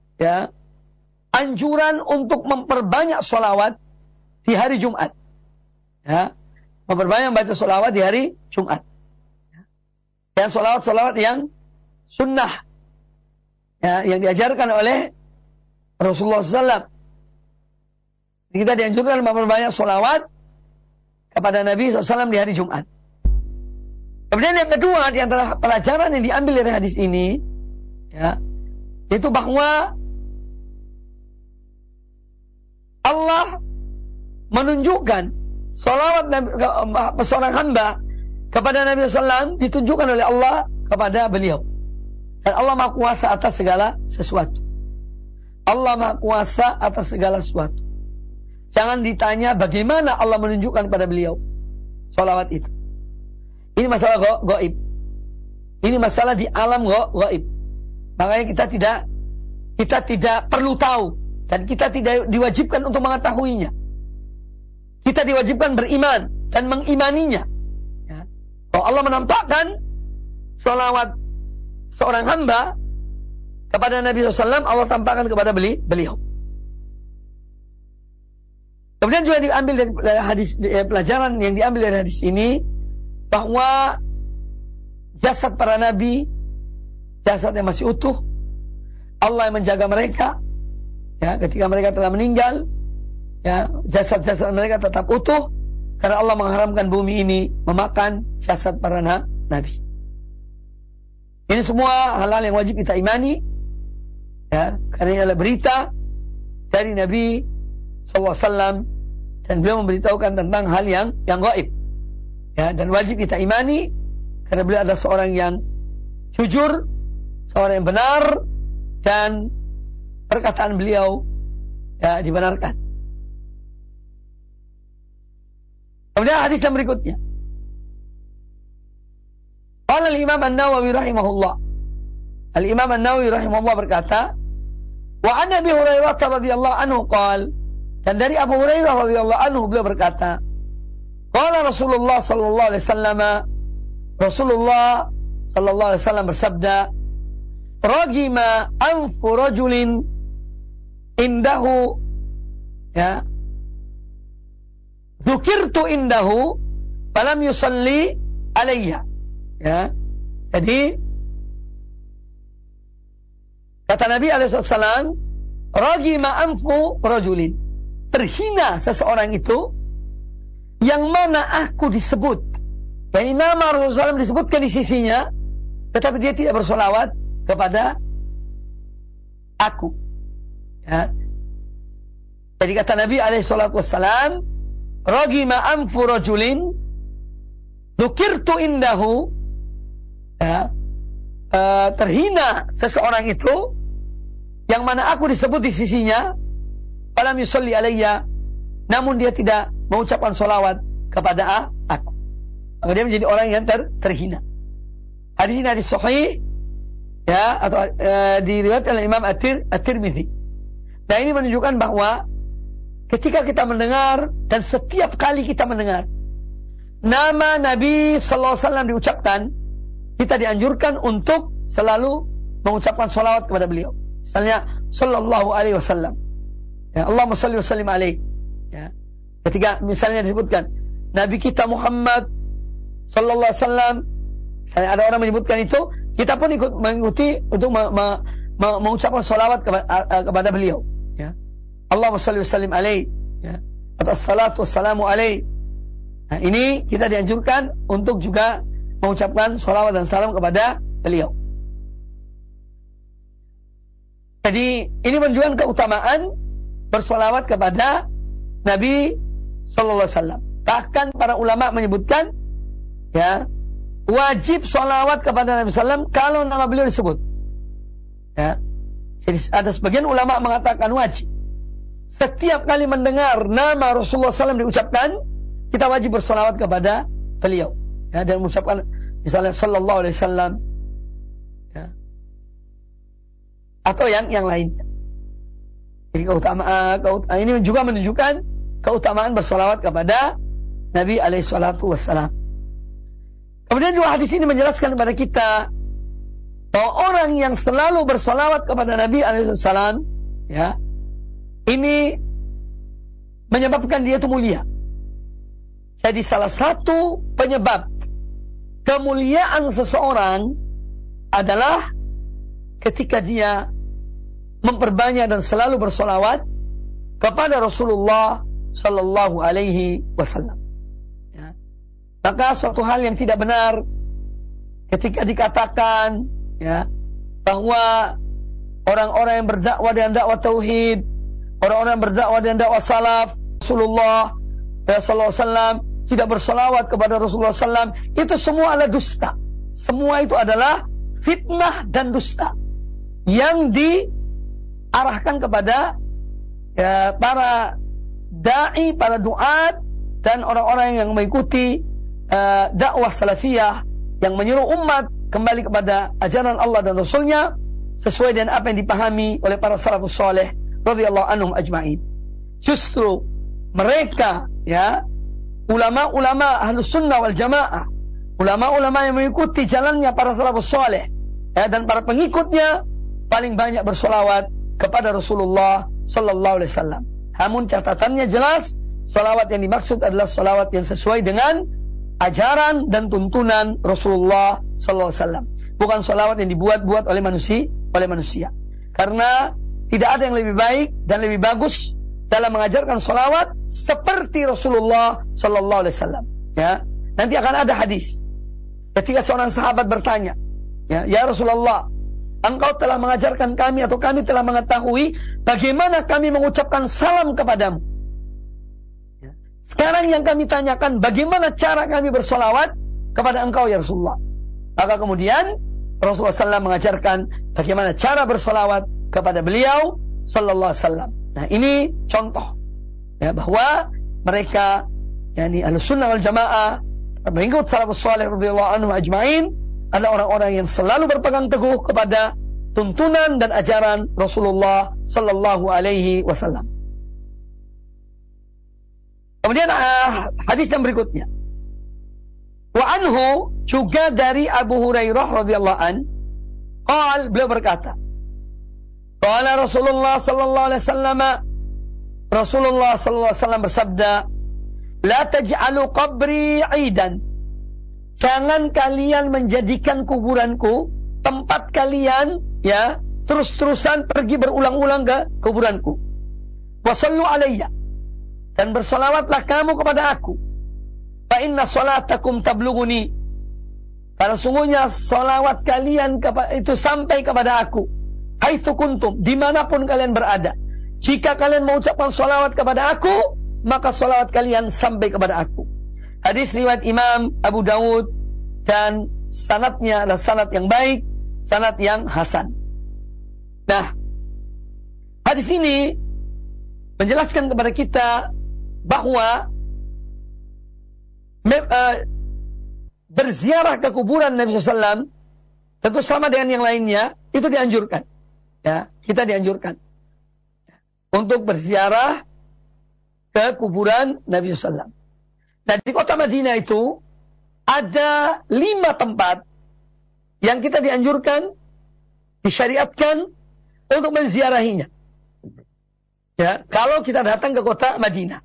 anjuran untuk memperbanyak sholawat di hari Jumat. Memperbanyak baca sholawat di hari Jumat. Dan sholawat-sholawat yang sunnah, yang diajarkan oleh Rasulullah SAW. Kita dianjurkan memperbanyak sholawat kepada Nabi SAW di hari Jumat. Kemudian yang kedua, di antara pelajaran yang diambil dari hadis ini, ya, yaitu bahwa Allah menunjukkan sholawat seorang hamba kepada Nabi SAW ditunjukkan oleh Allah kepada beliau. Dan Allah Maha Kuasa atas segala sesuatu. Allah Maha Kuasa atas segala sesuatu. Jangan ditanya bagaimana Allah menunjukkan kepada beliau sholawat itu. Ini masalah gaib. Ini masalah di alam gaib. Makanya kita tidak perlu tahu. Dan kita tidak diwajibkan untuk mengetahuinya. Kita diwajibkan beriman dan mengimaninya. Ya. Kalau Allah menampakkan sholawat seorang hamba kepada Nabi SAW, Allah tampakkan kepada beliau. Kemudian juga diambil dari hadis, pelajaran yang diambil dari hadis ini, bahwa jasad para nabi, jasad yang masih utuh, Allah yang menjaga mereka. Ya, ketika mereka telah meninggal, ya, jasad-jasad mereka tetap utuh, karena Allah mengharamkan bumi ini memakan jasad para nabi. Ini semua hal-hal yang wajib kita imani, ya, karena ini adalah berita dari Nabi SAW, dan beliau memberitahukan tentang hal yang gaib, ya, dan wajib kita imani karena beliau adalah seorang yang jujur, seorang yang benar, dan perkataan beliau, ya, dibenarkan. Kemudian hadis yang berikutnya, qala al-Imam An-Nawawi rahimahullah. Al-Imam An-Nawawi rahimahullah berkata, wa an Abi Hurairah radhiyallahu anhu qala, dan dari Abu Hurairah radhiyallahu anhu beliau berkata, qala Rasulullah sallallahu alaihi wasallam, Rasulullah sallallahu alaihi wasallam bersabda, ragima anfu rajulin indahu, ya, dzukirtu indahu falam yusalli alayya. Ya. Jadi kata Nabi alaihi wasallam, ragima anfu rajulin, terhina seseorang itu yang mana aku disebut, yani nama Rasulullah SAW disebutkan di sisinya, tetapi dia tidak bersolawat kepada aku. Ya. Jadi kata Nabi alaihissalam, ragima anfu rajulin dzukirtu indahu, ya, terhina seseorang itu yang mana aku disebut di sisinya, falam yusalli alayya, namun dia tidak mengucapkan solawat kepada aku. Maka dia menjadi orang yang terhina. Hadis ini hadis sahih, ya, atau diriwayatkan oleh Imam At-Tirmidzi. Nah, ini menunjukkan bahwa ketika kita mendengar, dan setiap kali kita mendengar nama Nabi sallallahu alaihi wasallam diucapkan, kita dianjurkan untuk selalu mengucapkan solawat kepada beliau. Misalnya sallallahu alaihi wasallam, ya, Allahumma shalli wa sallim alaihi. Ya. Ketika misalnya disebutkan Nabi kita Muhammad sallallahu alaihi wasallam, misalnya ada orang menyebutkan itu, kita pun ikut mengikuti untuk mengucapkan salawat kepada beliau. Ya. Allahumma shalli wa sallim alaihi, ya, atau salatu wassalamu alaihi. Nah, ini kita dianjurkan untuk juga mengucapkan salawat dan salam kepada beliau. Jadi ini menunjukkan keutamaan bersolawat kepada Nabi sallallahu alaihi wasallam. Bahkan para ulama menyebutkan, ya, wajib solawat kepada Nabi sallam kalau nama beliau disebut. Ya. Jadi ada sebagian ulama mengatakan wajib. Setiap kali mendengar nama Rasulullah SAW diucapkan, kita wajib bersolawat kepada beliau. Ya, dan mengucapkan misalnya sallallahu alaihi wasallam, ya, atau yang lainnya. Jadi keutamaan ini juga menunjukkan keutamaan bersolawat kepada Nabi alaihi salatu wassalam. Kemudian juga hadis ini menjelaskan kepada kita bahwa orang yang selalu bersolawat kepada Nabi alaihi salam, ya, ini menyebabkan dia itu mulia. Jadi salah satu penyebab kemuliaan seseorang adalah ketika dia memperbanyak dan selalu bersolawat kepada Rasulullah sallallahu alaihi wasallam. Ya. Maka suatu hal yang tidak benar ketika dikatakan ya bahwa orang-orang yang berdakwah dengan dakwah tauhid, orang-orang yang berdakwah dengan dakwah salaf Rasulullah sallallahu alaihi wasallam tidak bersolawat kepada Rasulullah sallam, itu semua adalah dusta. Semua itu adalah fitnah dan dusta yang diarahkan kepada ya, para da'i, para duat dan orang-orang yang mengikuti dakwah salafiyah yang menyuruh umat kembali kepada ajaran Allah dan Rasulnya sesuai dengan apa yang dipahami oleh para salafus saleh radhiyallahu anhum ajma'in. Justru mereka ya ulama-ulama ahlus sunnah wal jamaah, ulama-ulama yang mengikuti jalannya para salafus saleh ya, dan para pengikutnya paling banyak bersolawat kepada Rasulullah sallallahu alaihi wasallam. Namun catatannya jelas, salawat yang dimaksud adalah salawat yang sesuai dengan ajaran dan tuntunan Rasulullah sallallahu alaihi wasallam, bukan salawat yang dibuat-buat oleh manusia. Karena tidak ada yang lebih baik dan lebih bagus dalam mengajarkan salawat seperti Rasulullah sallallahu alaihi wasallam. Ya, nanti akan ada hadis ketika seorang sahabat bertanya, ya Rasulullah, engkau telah mengajarkan kami atau kami telah mengetahui bagaimana kami mengucapkan salam kepadamu. Sekarang yang kami tanyakan, bagaimana cara kami bersolawat kepada engkau ya Rasulullah. Maka kemudian Rasulullah SAW mengajarkan bagaimana cara bersolawat kepada beliau sallallahu alaihi wasallam. Nah, ini contoh ya, bahwa mereka yakni Ahlussunnah wal Jamaah, pengikut salafus saleh radhiyallahu anhum ajma'in, adalah orang-orang yang selalu berpegang teguh kepada tuntunan dan ajaran Rasulullah sallallahu alaihi wasallam. Kemudian hadis yang berikutnya, wa anhu, juga dari Abu Hurairah radhiyallahu an, beliau berkata, qala Rasulullah sallallahu alaihi wasallam, Rasulullah sallallahu alaihi wasallam bersabda, la taj'alu qabri 'idan, jangan kalian menjadikan kuburanku tempat kalian ya terus-terusan pergi berulang-ulang ke kuburanku. Wa sallu alayya, dan bersolawatlah kamu kepada aku. Fa inna salatakum tablughuni, karena sungguhnya solawat kalian itu sampai kepada aku. Haitsu kuntum, dimanapun kalian berada. Jika kalian mengucapkan solawat kepada aku, maka solawat kalian sampai kepada aku. Hadis riwayat Imam Abu Dawud, dan sanadnya adalah sanad yang baik, sanad yang hasan. Nah, hadis ini menjelaskan kepada kita bahwa berziarah ke kuburan Nabi SAW tentu sama dengan yang lainnya, itu dianjurkan. Ya, kita dianjurkan untuk berziarah ke kuburan Nabi SAW. Nah, di kota Madinah itu ada 5 tempat yang kita dianjurkan, disyariatkan untuk menziarahinya. Ya, kalau kita datang ke kota Madinah.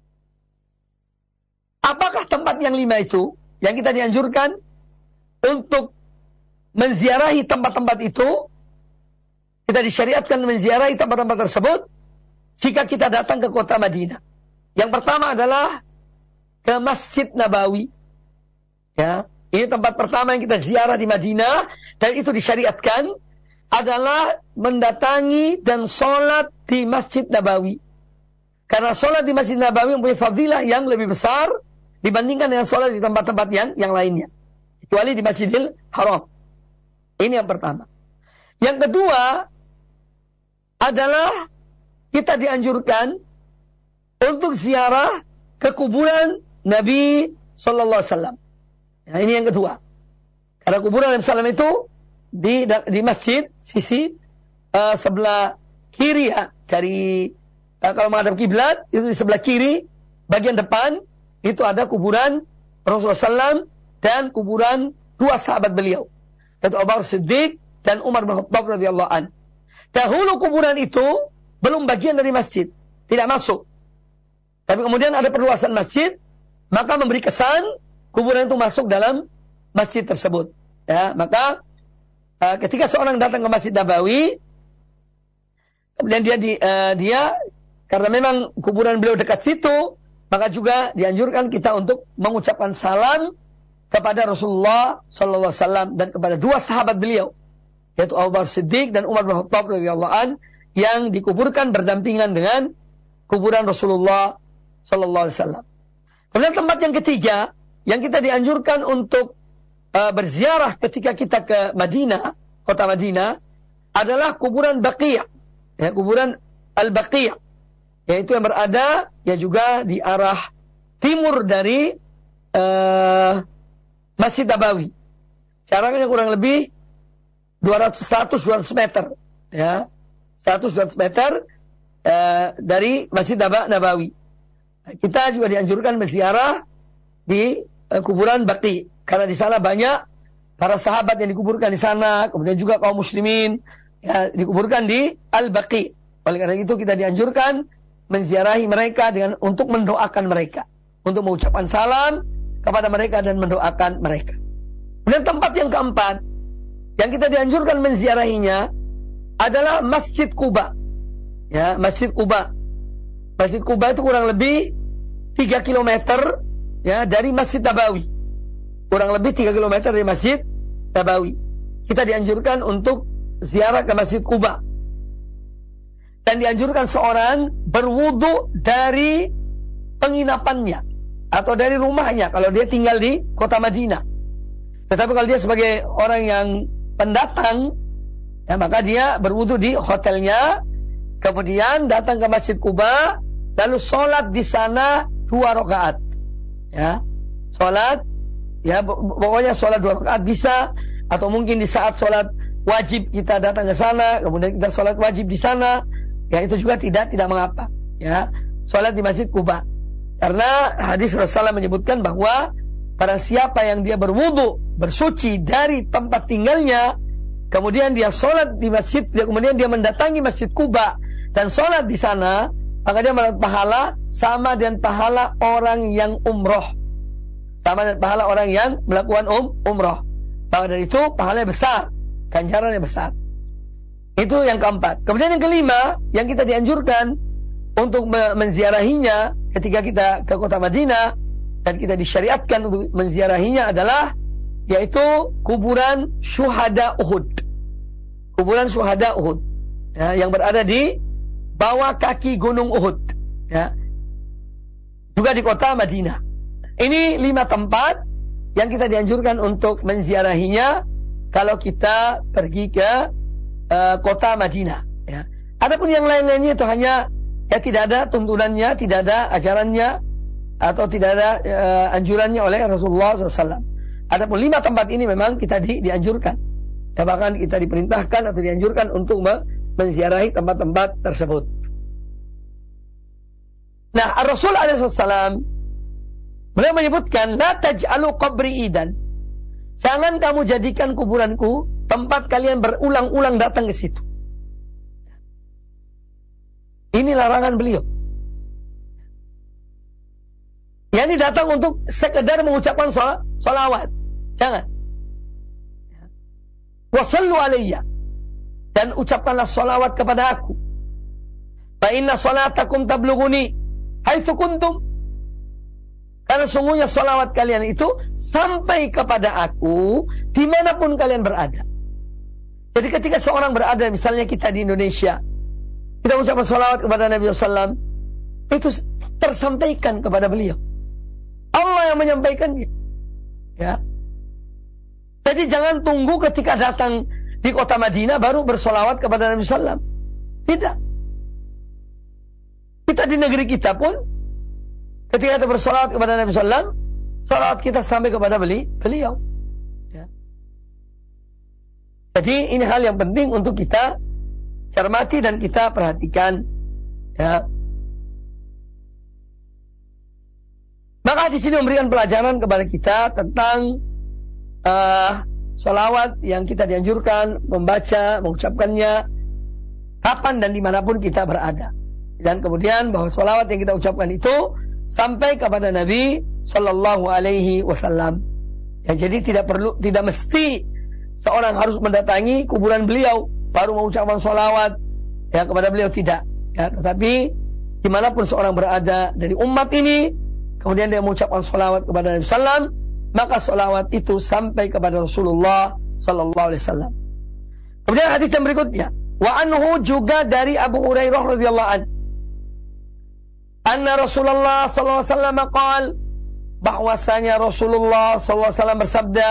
Apakah tempat yang 5 itu yang kita dianjurkan untuk menziarahi tempat-tempat itu? Kita disyariatkan menziarahi tempat-tempat tersebut jika kita datang ke kota Madinah. Yang pertama adalah ke Masjid Nabawi. Ya, ini tempat pertama yang kita ziarah di Madinah, dan itu disyariatkan adalah mendatangi dan sholat di Masjid Nabawi. Karena sholat di Masjid Nabawi mempunyai fadilah yang lebih besar dibandingkan dengan sholat di tempat-tempat yang lainnya, kecuali di Masjidil Haram. Ini yang pertama. Yang kedua adalah kita dianjurkan untuk ziarah ke kuburan Nabi Sallallahu Alaihi Wasallam. Nah, ini yang kedua. Karena kuburan Nabi SAW itu di masjid sisi sebelah kiri ya, dari kalau menghadap kiblat itu di sebelah kiri bagian depan itu ada kuburan Rasulullah SAW dan kuburan 2 sahabat beliau, yaitu Abu Bakar Siddiq dan Umar bin Khattab radhiyallahu an. Dahulu kuburan itu belum bagian dari masjid, tidak masuk. Tapi kemudian ada perluasan masjid, maka memberi kesan kuburan itu masuk dalam masjid tersebut. Ya, maka ketika seorang datang ke Masjid Nabawi, kemudian dia karena memang kuburan beliau dekat situ, maka juga dianjurkan kita untuk mengucapkan salam kepada Rasulullah sallallahu alaihi wasallam dan kepada dua sahabat beliau, yaitu Abu Bakar Siddiq dan Umar bin Khattab radhiyallahu an, yang dikuburkan berdampingan dengan kuburan Rasulullah sallallahu alaihi wasallam. Kemudian tempat yang ketiga yang kita dianjurkan untuk berziarah ketika kita ke Madinah, kota Madinah, adalah kuburan Baqi', ya, kuburan Al-Baqi', yaitu yang berada ya juga di arah timur dari Masjid Nabawi. Jaraknya kurang lebih 200 meter, ya, 100-200 meter dari Masjid Nabawi. Kita juga dianjurkan berziarah di kuburan Baqi', karena di sana banyak para sahabat yang dikuburkan di sana, kemudian juga kaum muslimin ya, dikuburkan di Al-Baqi'. Oleh karena itu kita dianjurkan menziarahi mereka dengan untuk mendoakan mereka, untuk mengucapkan salam kepada mereka dan mendoakan mereka. Kemudian tempat yang keempat yang kita dianjurkan menziarahinya adalah Masjid Quba. Ya, Masjid Quba. Masjid Quba itu kurang lebih 3 km ya dari Masjid Nabawi. Kurang lebih 3 km dari Masjid Nabawi. Kita dianjurkan untuk ziarah ke Masjid Quba. Dan dianjurkan seorang berwudu dari penginapannya atau dari rumahnya kalau dia tinggal di kota Madinah. Tetapi kalau dia sebagai orang yang pendatang, ya, maka dia berwudu di hotelnya, kemudian datang ke Masjid Quba, lalu sholat di sana 2 rakaat. Ya, sholat, ya, pokoknya sholat 2 rakaat bisa, atau mungkin di saat sholat wajib kita datang ke sana, kemudian kita sholat wajib di sana, ya itu juga tidak mengapa. Ya, sholat di Masjid Quba. Karena hadis Rasulullah menyebutkan bahwa barang siapa yang dia berwudu, bersuci dari tempat tinggalnya, kemudian dia sholat di masjid, kemudian dia mendatangi Masjid Quba dan sholat di sana, maka dia mendapat pahala sama dengan pahala orang yang umroh, sama dengan pahala orang yang melakukan umroh. Maka dari itu pahalanya besar, ganjarannya besar. Itu yang keempat. Kemudian yang kelima yang kita dianjurkan untuk menziarahinya ketika kita ke kota Madinah dan kita disyariatkan untuk menziarahinya adalah yaitu kuburan syuhada Uhud. Kuburan syuhada Uhud, ya, yang berada di bawah kaki Gunung Uhud, ya, juga di kota Madinah. Ini 5 tempat yang kita dianjurkan untuk menziarahinya kalau kita pergi ke kota Madinah. Ya. Adapun yang lain-lainnya itu hanya ya tidak ada tuntunannya, tidak ada ajarannya, atau tidak ada anjurannya oleh Rasulullah SAW. Adapun 5 tempat ini memang kita dianjurkan. Ya, bahkan kita diperintahkan atau dianjurkan untuk menziarahi tempat-tempat tersebut. Nah, Rasul SAW beliau menyebutkan, la taj'alu qabri idan. Jangan kamu jadikan kuburanku tempat kalian berulang-ulang datang ke situ. Ini larangan beliau. Yani datang untuk sekedar mengucapkan sholawat. Jangan. Wa sallu alayya. Dan ucapkanlah sholawat kepada aku. Fa inna sholatakum tablughuni haitsu kuntum. Karena sungguhnya sholawat kalian itu sampai kepada aku dimanapun kalian berada. Jadi ketika seorang berada, misalnya kita di Indonesia, kita ucapkan sholawat kepada Nabi SAW, itu tersampaikan kepada beliau. Allah yang menyampaikannya. Ya. Jadi jangan tunggu ketika datang di kota Madinah baru bersolawat kepada Nabi SAW. Tidak. Kita di negeri kita pun ketika kita bersolawat kepada Nabi SAW, solawat kita sampai kepada beliau. Ya. Jadi ini hal yang penting untuk kita cermati dan kita perhatikan. Ya. Maka di sini memberikan pelajaran kepada kita tentang sholawat yang kita dianjurkan membaca, mengucapkannya kapan dan dimanapun kita berada. Dan kemudian bahwa sholawat yang kita ucapkan itu sampai kepada Nabi Sallallahu Alaihi Wasallam. Ya, jadi tidak mesti seorang harus mendatangi kuburan beliau baru mengucapkan sholawat ya kepada beliau, tidak. Ya, tetapi dimanapun seorang berada dari umat ini, kemudian dia mengucapkan salawat kepada Nabi SAW, maka salawat itu sampai kepada Rasulullah sallallahu alaihi wasallam. Kemudian hadis yang berikutnya, wa anhu, juga dari Abu Hurairah radhiyallahu anhu, anna Rasulullah sallallahu alaihi wasallam qaal, bahwasanya Rasulullah sallallahu alaihi wasallam bersabda,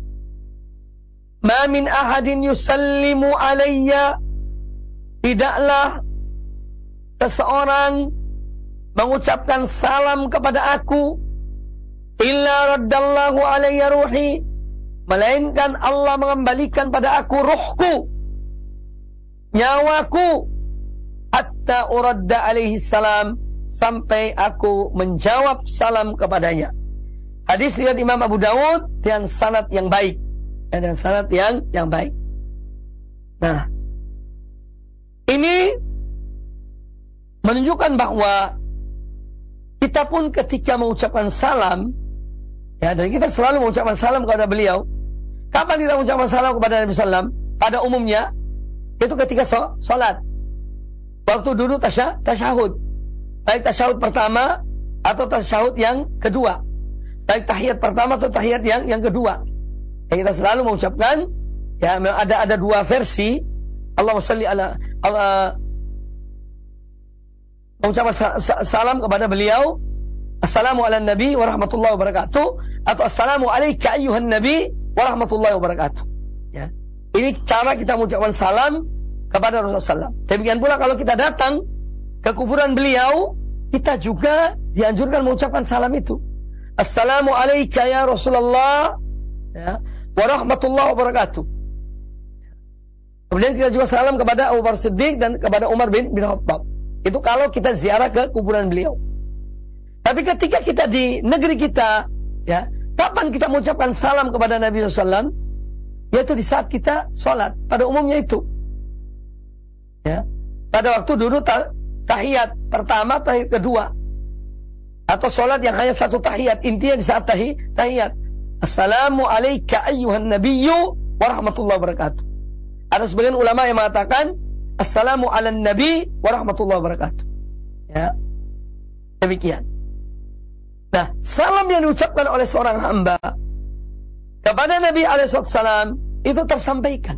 ma min ahadin yusallimu alayya, tidaklah seseorang mengucapkan salam kepada aku, illa raddallahu alayya ruhi, melainkan Allah mengembalikan pada aku ruhku, nyawaku, hatta uradda alaihi salam, sampai aku menjawab salam kepadanya. Hadis riwayat Imam Abu Dawud dengan sanad yang baik, dan sanad yang baik. Nah, ini menunjukkan bahwa kita pun ketika mengucapkan salam, ya, dan kita selalu mengucapkan salam kepada beliau. Kapan kita mengucapkan salam kepada Nabi SAW? Pada umumnya itu ketika sholat, waktu duduk tasyahud, baik tasyahud pertama atau tasyahud yang kedua, baik tahiyat pertama atau tahiyat yang kedua. Ya, kita selalu mengucapkan, ya, ada dua versi. Allahumma shalli ala Allah, mengucapkan salam kepada beliau, assalamu ala nabi wa rahmatullahi wa barakatuh, atau assalamu alaika ayyuhan nabi wa rahmatullahi wa barakatuh. Ya, ini cara kita mengucapkan salam kepada Rasulullah SAW. Demikian pula kalau kita datang ke kuburan beliau, kita juga dianjurkan mengucapkan salam itu, assalamu alaika ya Rasulullah, ya, wa rahmatullahi wa barakatuh. Kemudian kita juga salam kepada Abu Bakar Siddiq dan kepada Umar bin Khattab. Itu kalau kita ziarah ke kuburan beliau. Tapi ketika kita di negeri kita, ya, kapan kita mengucapkan salam kepada Nabi SAW? Yaitu di saat kita sholat, pada umumnya itu, ya, pada waktu duduk tahiyat pertama, tahiyat kedua, atau sholat yang hanya satu tahiyat. Intinya di saat tahiyat, assalamu alaika ayyuhan nabiyyu wa rahmatullahi wa barakatuh. Ada sebagian ulama yang mengatakan assalamu ala nabi wa rahmatullahi wa barakatuh. Ya, demikian. Nah, salam yang diucapkan oleh seorang hamba kepada Nabi alaihissalam itu tersampaikan.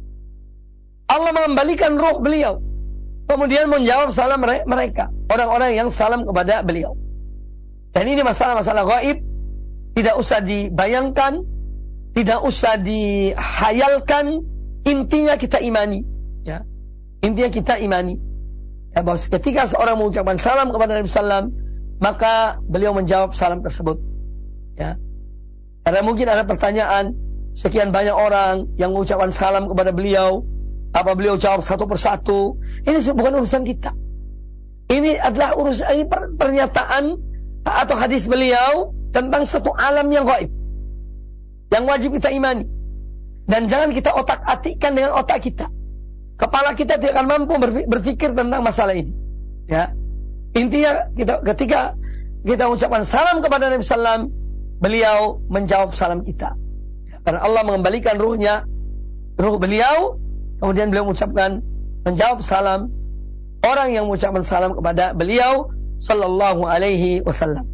Allah mengembalikan ruh beliau, kemudian menjawab salam mereka, orang-orang yang salam kepada beliau. Dan ini masalah-masalah gaib, tidak usah dibayangkan, tidak usah dihayalkan. Intinya kita imani, ya. Intinya kita imani, ya, bahwa ketika seorang mengucapkan salam kepada Nabi SAW, maka beliau menjawab salam tersebut, ya. Karena mungkin ada pertanyaan, sekian banyak orang yang mengucapkan salam kepada beliau, apa beliau jawab satu persatu? Ini bukan urusan kita. Ini adalah urusan, ini pernyataan atau hadis beliau tentang satu alam yang gaib, yang wajib kita imani. Dan jangan kita otak-atikkan dengan otak kita. Kepala kita tidak akan mampu berpikir tentang masalah ini, ya. Intinya ketika kita mengucapkan salam kepada Nabi SAW, beliau menjawab salam kita, ya, karena Allah mengembalikan ruh beliau, kemudian beliau menjawab salam orang yang mengucapkan salam kepada beliau sallallahu alaihi wasallam.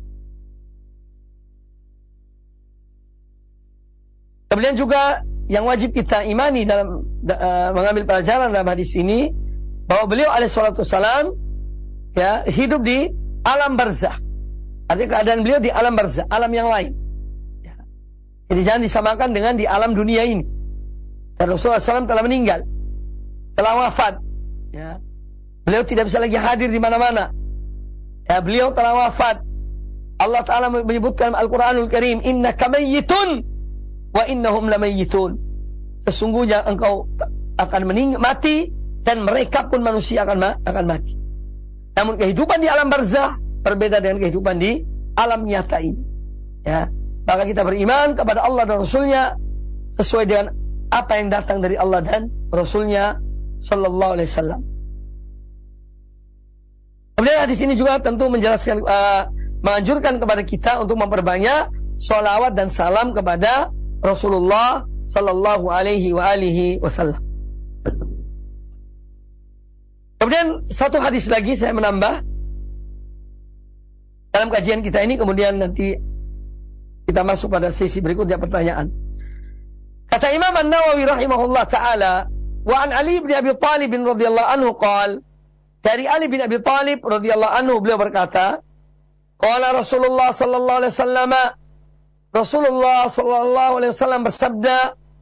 Kemudian juga yang wajib kita imani dalam mengambil pelajaran dalam hadis ini, bahwa beliau alaihissalatu wassalam, ya, hidup di alam barzah. Artinya keadaan beliau di alam barzah, alam yang lain, ya. Jadi jangan disamakan dengan di alam dunia ini. Dan Rasulullah SAW telah meninggal, telah wafat, ya. Beliau tidak bisa lagi hadir di mana-mana, ya, beliau telah wafat. Allah Ta'ala menyebutkan Al-Quranul Karim, innaka mayyitun wa innahum lamayyitun. Sesungguhnya engkau akan mati, dan mereka pun manusia akan mati. Namun kehidupan di alam barzah berbeda dengan kehidupan di alam nyata ini, ya. Maka kita beriman kepada Allah dan Rasulnya sesuai dengan apa yang datang dari Allah dan Rasulnya sallallahu alaihi wasallam. Kemudian hadis ini juga tentu menjelaskan, menganjurkan kepada kita untuk memperbanyak sholawat dan salam kepada Rasulullah sallallahu alaihi wa alihi wasallam. Kemudian satu hadis lagi saya menambah dalam kajian kita ini, kemudian nanti kita masuk pada sesi berikutnya pertanyaan. Kata Imam An-Nawawi rahimahullah ta'ala, wa an Ali bin Abi Thalib radhiyallahu anhu qala, dari Ali bin Abi Thalib radhiyallahu anhu beliau berkata, qala Rasulullah sallallahu alaihi wasallam, Rasulullah sallallahu alaihi wasallam bersabda,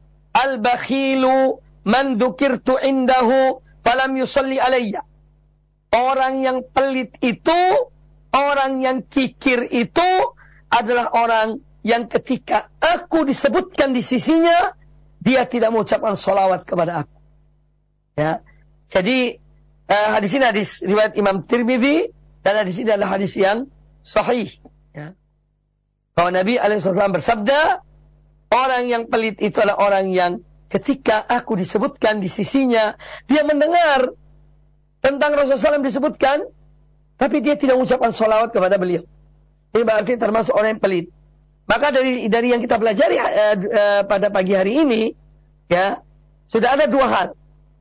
al-bakhilu man dzukirtu indahu falam yusalli alayya. Orang yang pelit itu, orang yang kikir itu adalah orang yang ketika aku disebutkan di sisinya, dia tidak mengucapkan sholawat kepada aku. Ya, jadi hadis ini hadis riwayat Imam Tirmidzi, dan hadis ini adalah hadis yang sahih. Ya. Bahwa Nabi SAW bersabda, orang yang pelit itu adalah orang yang ketika aku disebutkan di sisinya, dia mendengar tentang Rasulullah SAW disebutkan, tapi dia tidak mengucapkan sholawat kepada beliau. Ini berarti termasuk orang yang pelit. Maka dari yang kita pelajari pada pagi hari ini, ya, sudah ada dua hal.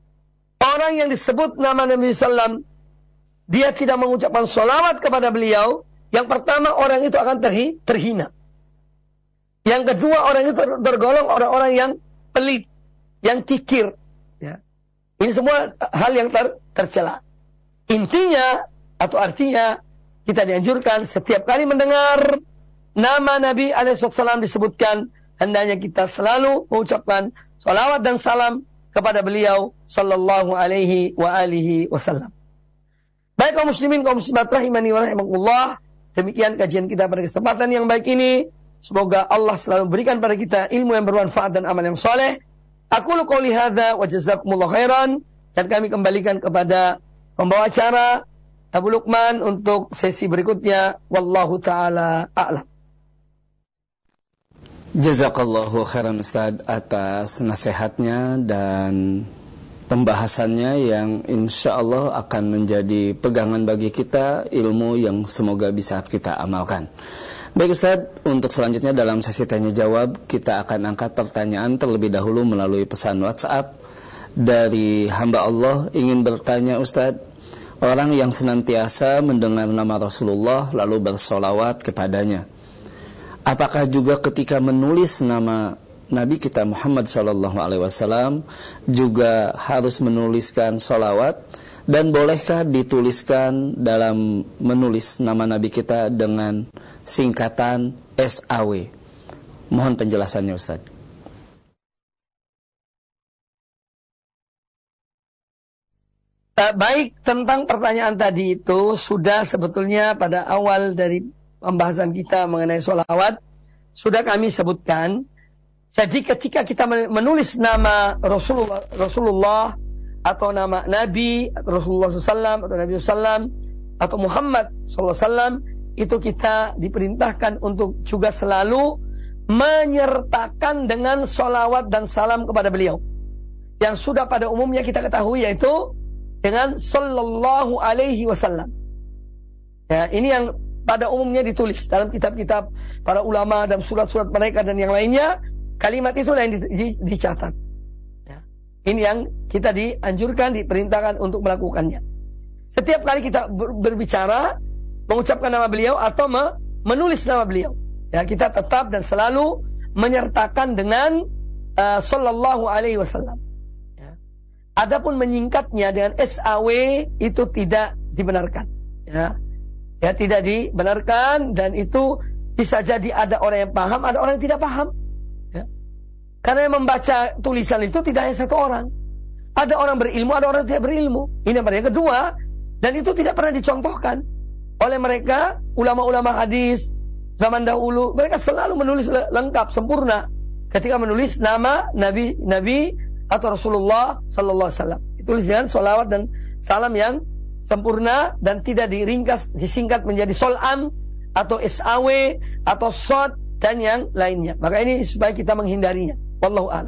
Orang yang disebut nama Nabi SAW, dia tidak mengucapkan sholawat kepada beliau. Yang pertama, orang itu akan terhina. Yang kedua, orang itu tergolong orang-orang yang pelit, yang kikir. Ya. Ini semua hal yang tercela. Intinya atau artinya, kita dianjurkan setiap kali mendengar nama Nabi SAW disebutkan, hendaknya kita selalu mengucapkan salawat dan salam kepada beliau sallallahu alaihi wa alihi wasallam. Baik kaum muslimin, kaum muslimat rahimani wa rahimakumullah, demikian kajian kita pada kesempatan yang baik ini. Semoga Allah selalu berikan pada kita ilmu yang bermanfaat dan amal yang soleh. Aqulu qouli hadza wa jazakumullahu khairan, dan kami kembalikan kepada pembawa acara Abu Luqman untuk sesi berikutnya. Wallahu ta'ala a'lam. Jazakallahu khairan Ustaz atas nasihatnya dan pembahasannya yang insya Allah akan menjadi pegangan bagi kita, ilmu yang semoga bisa kita amalkan. Baik Ustaz, untuk selanjutnya dalam sesi tanya jawab kita akan angkat pertanyaan terlebih dahulu melalui pesan WhatsApp dari hamba Allah. Ingin bertanya Ustaz, orang yang senantiasa mendengar nama Rasulullah lalu bersolawat kepadanya, apakah juga ketika menulis nama Nabi kita Muhammad SAW juga harus menuliskan solawat? Dan bolehkah dituliskan dalam menulis nama Nabi kita dengan singkatan SAW? Mohon penjelasannya Ustaz. Baik, tentang pertanyaan tadi itu sudah sebetulnya pada awal dari pembahasan kita mengenai sholawat sudah kami sebutkan. Jadi ketika kita menulis nama Rasulullah atau nama Nabi Rasulullah SAW atau Nabi SAW atau Muhammad SAW, itu kita diperintahkan untuk juga selalu menyertakan dengan sholawat dan salam kepada beliau, yang sudah pada umumnya kita ketahui yaitu dengan sallallahu alaihi wasallam. Ya, ini yang pada umumnya ditulis dalam kitab-kitab para ulama dan surat-surat mereka dan yang lainnya. Kalimat itulah yang dicatat. Ya. Ini yang kita dianjurkan, diperintahkan untuk melakukannya. Setiap kali kita berbicara, mengucapkan nama beliau atau menulis nama beliau, ya, kita tetap dan selalu menyertakan dengan sallallahu alaihi wasallam. Adapun menyingkatnya dengan SAW itu tidak dibenarkan. Ya, tidak dibenarkan, dan itu bisa jadi ada orang yang paham, ada orang yang tidak paham. Ya. Karena yang membaca tulisan itu tidak hanya satu orang. Ada orang berilmu, ada orang yang tidak berilmu. Ini yang kedua, dan itu tidak pernah dicontohkan oleh mereka, ulama-ulama hadis zaman dahulu. Mereka selalu menulis lengkap, sempurna ketika menulis nama Nabi atau Rasulullah sallallahu alaihi wasallam. Ditulis dengan sholawat dan salam yang sempurna dan tidak diringkas, disingkat menjadi solam atau SAW atau sod dan yang lainnya. Maka ini supaya kita menghindarinya. Wallahu a'lam.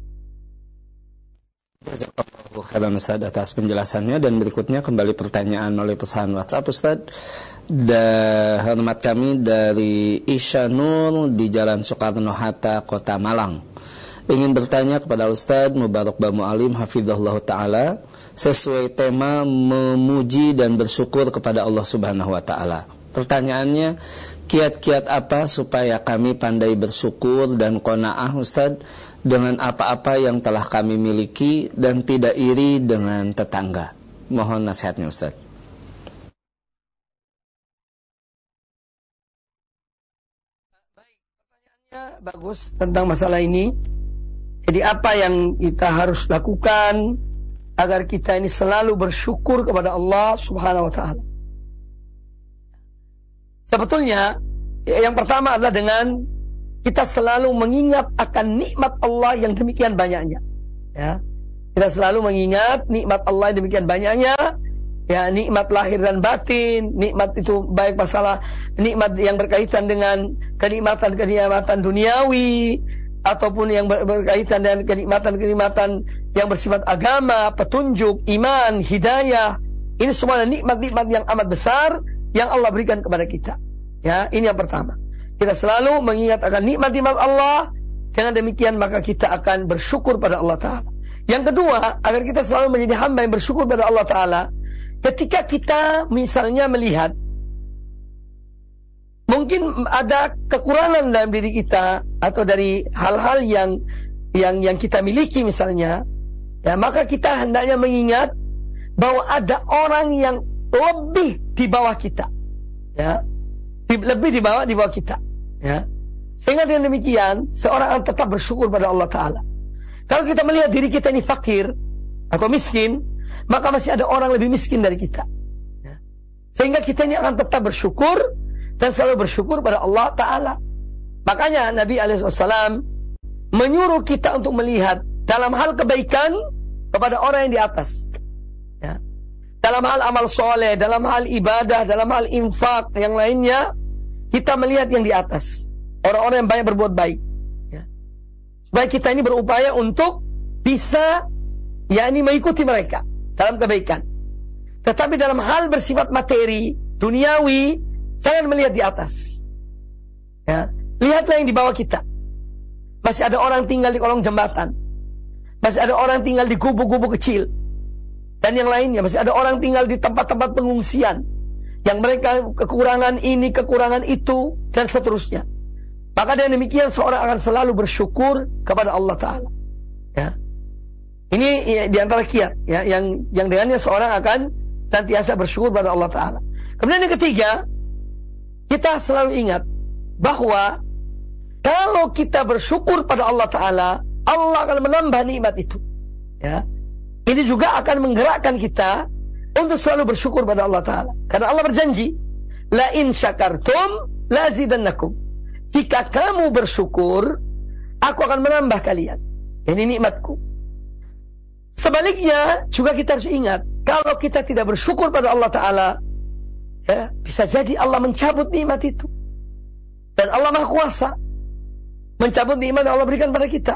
Jazakallahu khairan Ustaz atas penjelasannya. Dan berikutnya kembali pertanyaan melalui pesan WhatsApp Ustaz. Hormat kami dari Isya Nur di Jalan Soekarno-Hatta, Kota Malang. Ingin bertanya kepada Ustaz Mubarak Bamu Alim hafizahullah ta'ala, sesuai tema memuji dan bersyukur kepada Allah Subhanahu wa taala. Pertanyaannya, kiat-kiat apa supaya kami pandai bersyukur dan qanaah Ustaz dengan apa-apa yang telah kami miliki dan tidak iri dengan tetangga? Mohon nasihatnya Ustaz. Baik, pertanyaannya bagus tentang masalah ini. Jadi apa yang kita harus lakukan agar kita ini selalu bersyukur kepada Allah Subhanahu wa taala? Sebetulnya yang pertama adalah dengan kita selalu mengingat akan nikmat Allah yang demikian banyaknya. Ya. Kita selalu mengingat nikmat Allah yang demikian banyaknya. Ya, nikmat lahir dan batin, nikmat itu baik masalah nikmat yang berkaitan dengan kenikmatan-kenikmatan duniawi ataupun yang berkaitan dengan kenikmatan-kenikmatan yang bersifat agama, petunjuk, iman, hidayah. Ini semua nikmat-nikmat yang amat besar yang Allah berikan kepada kita. Ya, ini yang pertama. Kita selalu mengingat akan nikmat-nikmat Allah. Dengan demikian maka kita akan bersyukur pada Allah Ta'ala. Yang kedua, agar kita selalu menjadi hamba yang bersyukur pada Allah Ta'ala, ketika kita misalnya melihat mungkin ada kekurangan dalam diri kita atau dari hal-hal yang kita miliki misalnya, ya, maka kita hendaknya mengingat bahwa ada orang yang lebih di bawah kita, ya, lebih di bawah kita, ya. Sehingga dengan demikian seorang akan tetap bersyukur pada Allah Ta'ala. Kalau kita melihat diri kita ini fakir atau miskin, maka masih ada orang lebih miskin dari kita, ya. Sehingga kita ini akan tetap bersyukur dan selalu bersyukur pada Allah Ta'ala. Makanya Nabi SAW menyuruh kita untuk melihat dalam hal kebaikan kepada orang yang di atas, ya. Dalam hal amal soleh, dalam hal ibadah, dalam hal infak, yang lainnya, kita melihat yang di atas, orang-orang yang banyak berbuat baik, ya. Supaya kita ini berupaya untuk bisa, yakni mengikuti mereka dalam kebaikan. Tetapi dalam hal bersifat materi, duniawi, jangan melihat di atas, ya. Lihatlah yang di bawah kita. Masih ada orang tinggal di kolong jembatan, masih ada orang tinggal di gubuk-gubuk kecil, dan yang lainnya, masih ada orang tinggal di tempat-tempat pengungsian yang mereka kekurangan ini, kekurangan itu, dan seterusnya. Maka dengan demikian seorang akan selalu bersyukur kepada Allah Ta'ala, ya. Ini ya, di antara kiat, ya, yang dengannya seorang akan senantiasa bersyukur kepada Allah Ta'ala. Kemudian yang ketiga, kita selalu ingat bahwa kalau kita bersyukur pada Allah Ta'ala, Allah akan menambah nikmat itu, ya. Ini juga akan menggerakkan kita untuk selalu bersyukur pada Allah Ta'ala. Karena Allah berjanji, la in syakartum la zidannakum. Jika kamu bersyukur, aku akan menambah kalian. Ini nikmatku. Sebaliknya, juga kita harus ingat, kalau kita tidak bersyukur pada Allah Ta'ala, ya, bisa jadi Allah mencabut nikmat itu. Dan Allah Maha Kuasa mencabut nikmat yang Allah berikan pada kita.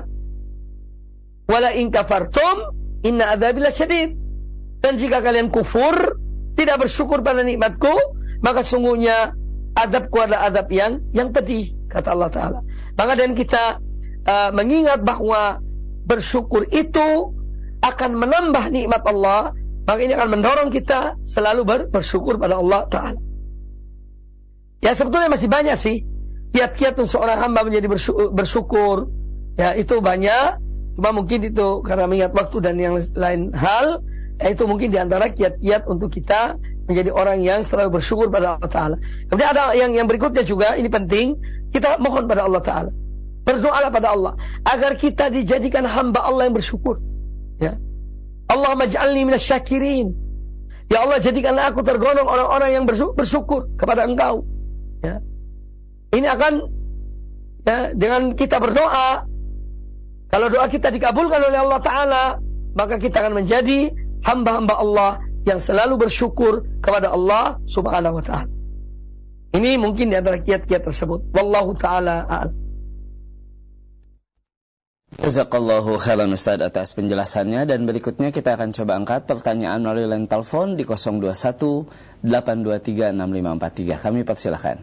Wala in kafartum inna adzabi lasyadid. Dan jika kalian kufur, tidak bersyukur pada nikmatku, maka sungguhnya azabku adalah azab yang pedih, kata Allah Ta'ala. Maka dan kita mengingat bahwa bersyukur itu akan menambah nikmat Allah, maka ini akan mendorong kita selalu bersyukur pada Allah Ta'ala. Ya, sebetulnya masih banyak sih kiat-kiat untuk seorang hamba menjadi bersyukur. Ya, itu banyak. Cuma mungkin itu karena mengingat waktu dan yang lain hal, itu mungkin diantara kiat-kiat untuk kita menjadi orang yang selalu bersyukur pada Allah Ta'ala. Kemudian ada yang berikutnya juga, ini penting, kita mohon pada Allah Ta'ala, berdoalah pada Allah agar kita dijadikan hamba Allah yang bersyukur, ya. Allahumma ja'alni minasyakirin. Ya Allah, jadikanlah aku tergolong orang-orang yang bersyukur kepada Engkau, ya. Ini akan, ya, dengan kita berdoa, kalau doa kita dikabulkan oleh Allah Ta'ala, maka kita akan menjadi hamba-hamba Allah yang selalu bersyukur kepada Allah Subhanahu wa Ta'ala. Ini mungkin di antara kiat-kiat tersebut. Wallahu ta'ala a'lam. Jazakallahu khairan Ustaz atas penjelasannya, dan berikutnya kita akan coba angkat pertanyaan melalui line telepon di 021 823 6543. Kami persilakan.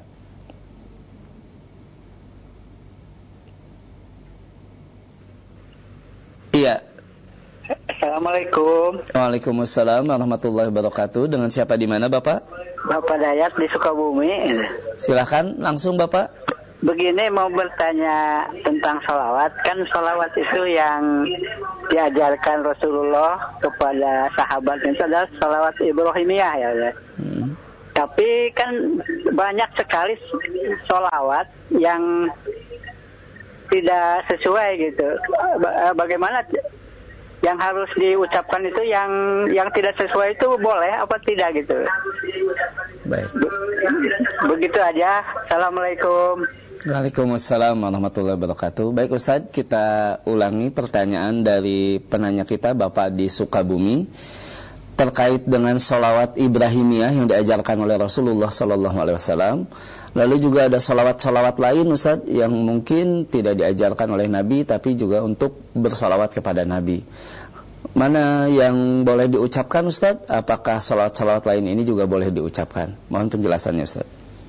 Iya. Assalamualaikum. Waalaikumsalam warahmatullahi wabarakatuh. Dengan siapa di mana Bapak? Bapak Dayat di Sukabumi. Silahkan langsung Bapak. Begini mau bertanya tentang salawat. Kan salawat itu yang diajarkan Rasulullah kepada sahabatnya itu adalah salawat Ibrahimiyah ya. Tapi kan banyak sekali salawat yang tidak sesuai gitu. Bagaimana yang harus diucapkan itu yang tidak sesuai itu boleh apa tidak gitu? Baik. Begitu aja. Assalamualaikum. Waalaikumsalam warahmatullahi wabarakatuh. Baik Ustadz, kita ulangi pertanyaan dari penanya kita Bapak di Sukabumi terkait dengan sholawat Ibrahimiyah yang diajarkan oleh Rasulullah SAW. Lalu juga ada sholawat-sholawat lain Ustadz yang mungkin tidak diajarkan oleh Nabi tapi juga untuk bersholawat kepada Nabi. Mana yang boleh diucapkan Ustadz? Apakah sholawat-sholawat lain ini juga boleh diucapkan? Mohon penjelasannya Ustadz.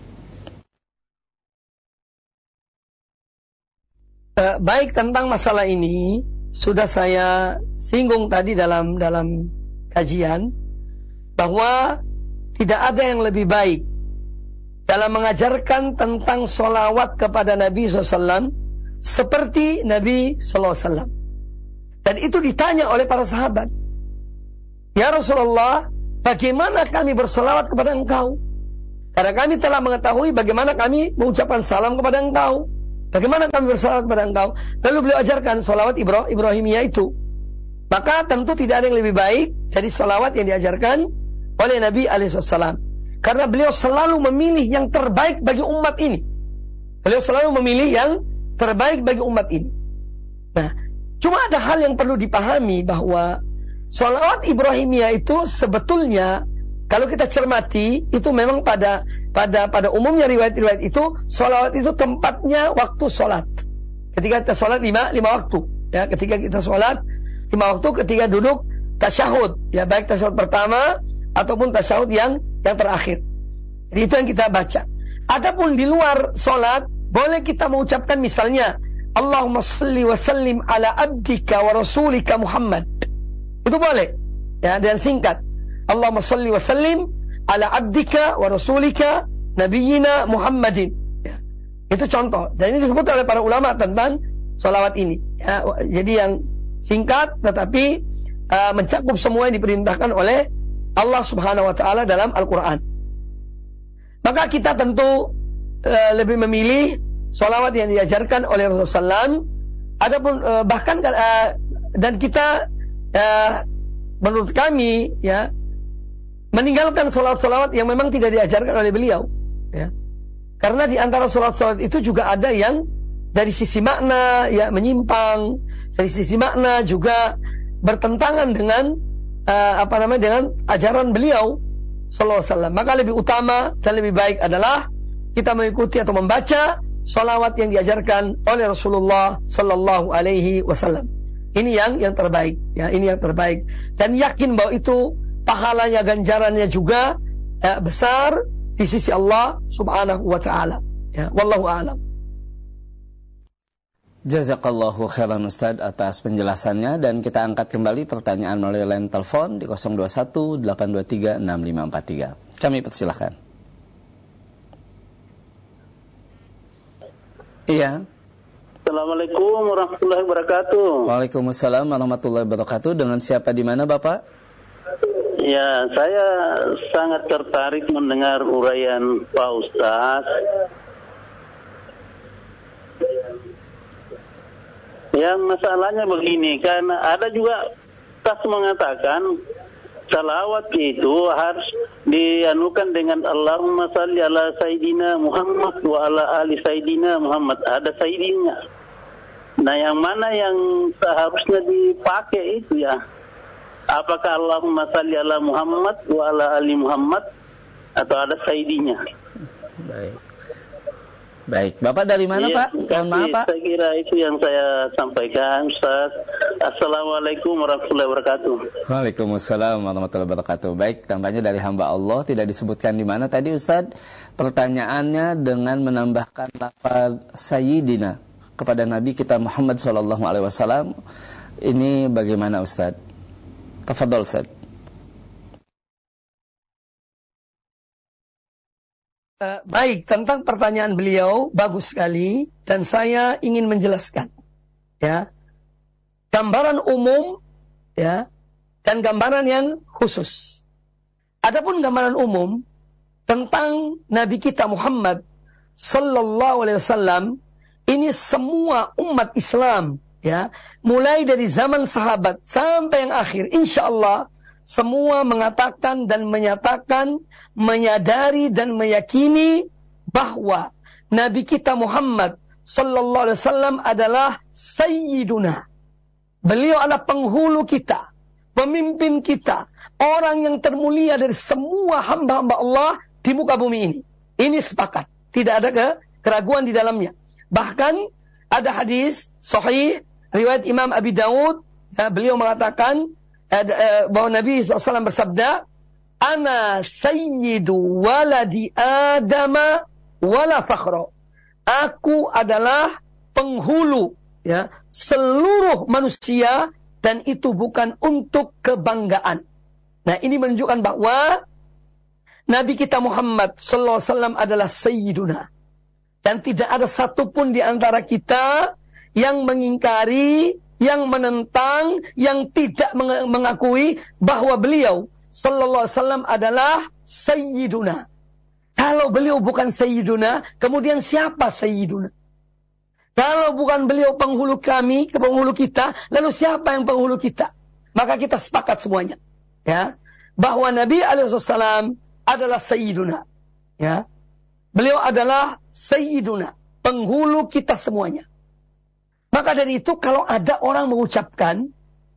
Baik, tentang masalah ini sudah saya singgung tadi dalam kajian bahwa tidak ada yang lebih baik dalam mengajarkan tentang sholawat kepada Nabi SAW seperti Nabi SAW. Dan itu ditanya oleh para sahabat, ya Rasulullah, bagaimana kami bersolawat kepada engkau? Karena kami telah mengetahui bagaimana kami mengucapkan salam kepada engkau. Bagaimana kami bersolawat kepada engkau? Lalu beliau ajarkan solawat Ibrahimiyah itu. Maka tentu tidak ada yang lebih baik dari solawat yang diajarkan oleh Nabi alaihissalam. Karena beliau selalu memilih yang terbaik bagi umat ini. Beliau selalu memilih yang terbaik bagi umat ini. Nah, cuma ada hal yang perlu dipahami bahwa solawat Ibrahimiyah itu sebetulnya kalau kita cermati itu memang pada umumnya riwayat-riwayat itu solawat itu tempatnya waktu solat. Ketika kita solat lima waktu, ya, ketika kita solat 5 waktu, ketika duduk tasyahud, ya, baik tasyahud pertama ataupun tasyahud yang terakhir. Jadi itu yang kita baca. Adapun di luar solat boleh kita mengucapkan misalnya Allahumma shalli wa sallim ala abdika wa rasulika Muhammad. Itu boleh, ya, dan singkat. Allahumma shalli wa sallim ala abdika wa rasulika nabiyyina Muhammadin. Ya. Itu contoh. Dan ini disebut oleh para ulama tentang sholawat ini. Ya, jadi yang singkat tetapi mencakup semua yang diperintahkan oleh Allah Subhanahu wa taala dalam Al-Qur'an. Maka kita tentu lebih memilih sholawat yang diajarkan oleh Rasulullah SAW. Adapun bahkan dan kita menurut kami, ya, meninggalkan sholawat-sholawat yang memang tidak diajarkan oleh beliau, ya. Karena di antara sholawat-sholawat itu juga ada yang dari sisi makna, ya, menyimpang, dari sisi makna juga bertentangan dengan dengan ajaran beliau sallallahu alaihi wasallam. Maka lebih utama dan lebih baik adalah kita mengikuti atau membaca sholawat yang diajarkan oleh Rasulullah sallallahu alaihi wasallam. Ini yang terbaik, ya, ini yang terbaik. Dan yakin bahwa itu pahalanya, ganjarannya juga besar di sisi Allah Subhanahu wa taala. Ya, wallahu a'lam. Jazakallahu khairan Ustaz atas penjelasannya, dan kita angkat kembali pertanyaan melalui line telepon di 021 823 6543. Kami persilahkan. Iya. Assalamualaikum warahmatullahi wabarakatuh. Waalaikumsalam warahmatullahi wabarakatuh. Dengan siapa di mana Bapak? Ya, saya sangat tertarik mendengar uraian Pak Ustaz. Yang masalahnya begini, karena ada juga tas mengatakan salawat itu harus dianukan dengan Allahumma salli ala Sayyidina Muhammad wa ala ali Sayyidina Muhammad. Ada Sayyidina. Nah, yang mana yang seharusnya dipakai itu, ya? Apakah Allahumma salli ala Muhammad wa ala ali Muhammad atau ada Sayyidina? Baik, Bapak dari mana, ya, Pak? Mohon maaf, Pak. Saya kira itu yang saya sampaikan, Ustaz. Assalamualaikum warahmatullahi wabarakatuh. Waalaikumsalam warahmatullahi wabarakatuh. Baik, tampaknya dari hamba Allah tidak disebutkan di mana tadi, Ustaz. Pertanyaannya dengan menambahkan lafaz Sayyidina kepada Nabi kita Muhammad SAW. Ini bagaimana, Ustaz? Tafadhol Ustaz. Baik, tentang pertanyaan beliau bagus sekali dan saya ingin menjelaskan ya. Gambaran umum ya dan gambaran yang khusus. Adapun gambaran umum tentang Nabi kita Muhammad sallallahu alaihi wasallam, ini semua umat Islam ya, mulai dari zaman sahabat sampai yang akhir, insyaallah semua mengatakan dan menyatakan, menyadari dan meyakini bahwa Nabi kita Muhammad sallallahu alaihi wasallam adalah sayyiduna. Beliau adalah penghulu kita, pemimpin kita, orang yang termulia dari semua hamba-hamba Allah di muka bumi ini. Ini sepakat, tidak ada keraguan di dalamnya. Bahkan ada hadis sahih riwayat Imam Abi Daud, ya, beliau mengatakan bahwa Nabi SAW bersabda, "Ana sayyidu waladi Adama wala fakhra." Aku adalah penghulu ya seluruh manusia dan itu bukan untuk kebanggaan. Nah, ini menunjukkan bahwa Nabi kita Muhammad sallallahu alaihi wasallam adalah sayyiduna. Dan tidak ada satupun di antara kita yang mengingkari, yang menentang, yang tidak mengakui bahwa beliau sallallahu alaihi wasallam adalah sayyiduna. Kalau beliau bukan sayyiduna, kemudian siapa sayyiduna? Kalau bukan beliau penghulu kami, penghulu kita, lalu siapa yang penghulu kita? Maka kita sepakat semuanya, ya, bahwa Nabi alaihi wasallam adalah sayyiduna, ya. Beliau adalah sayyiduna, penghulu kita semuanya. Maka dari itu kalau ada orang mengucapkan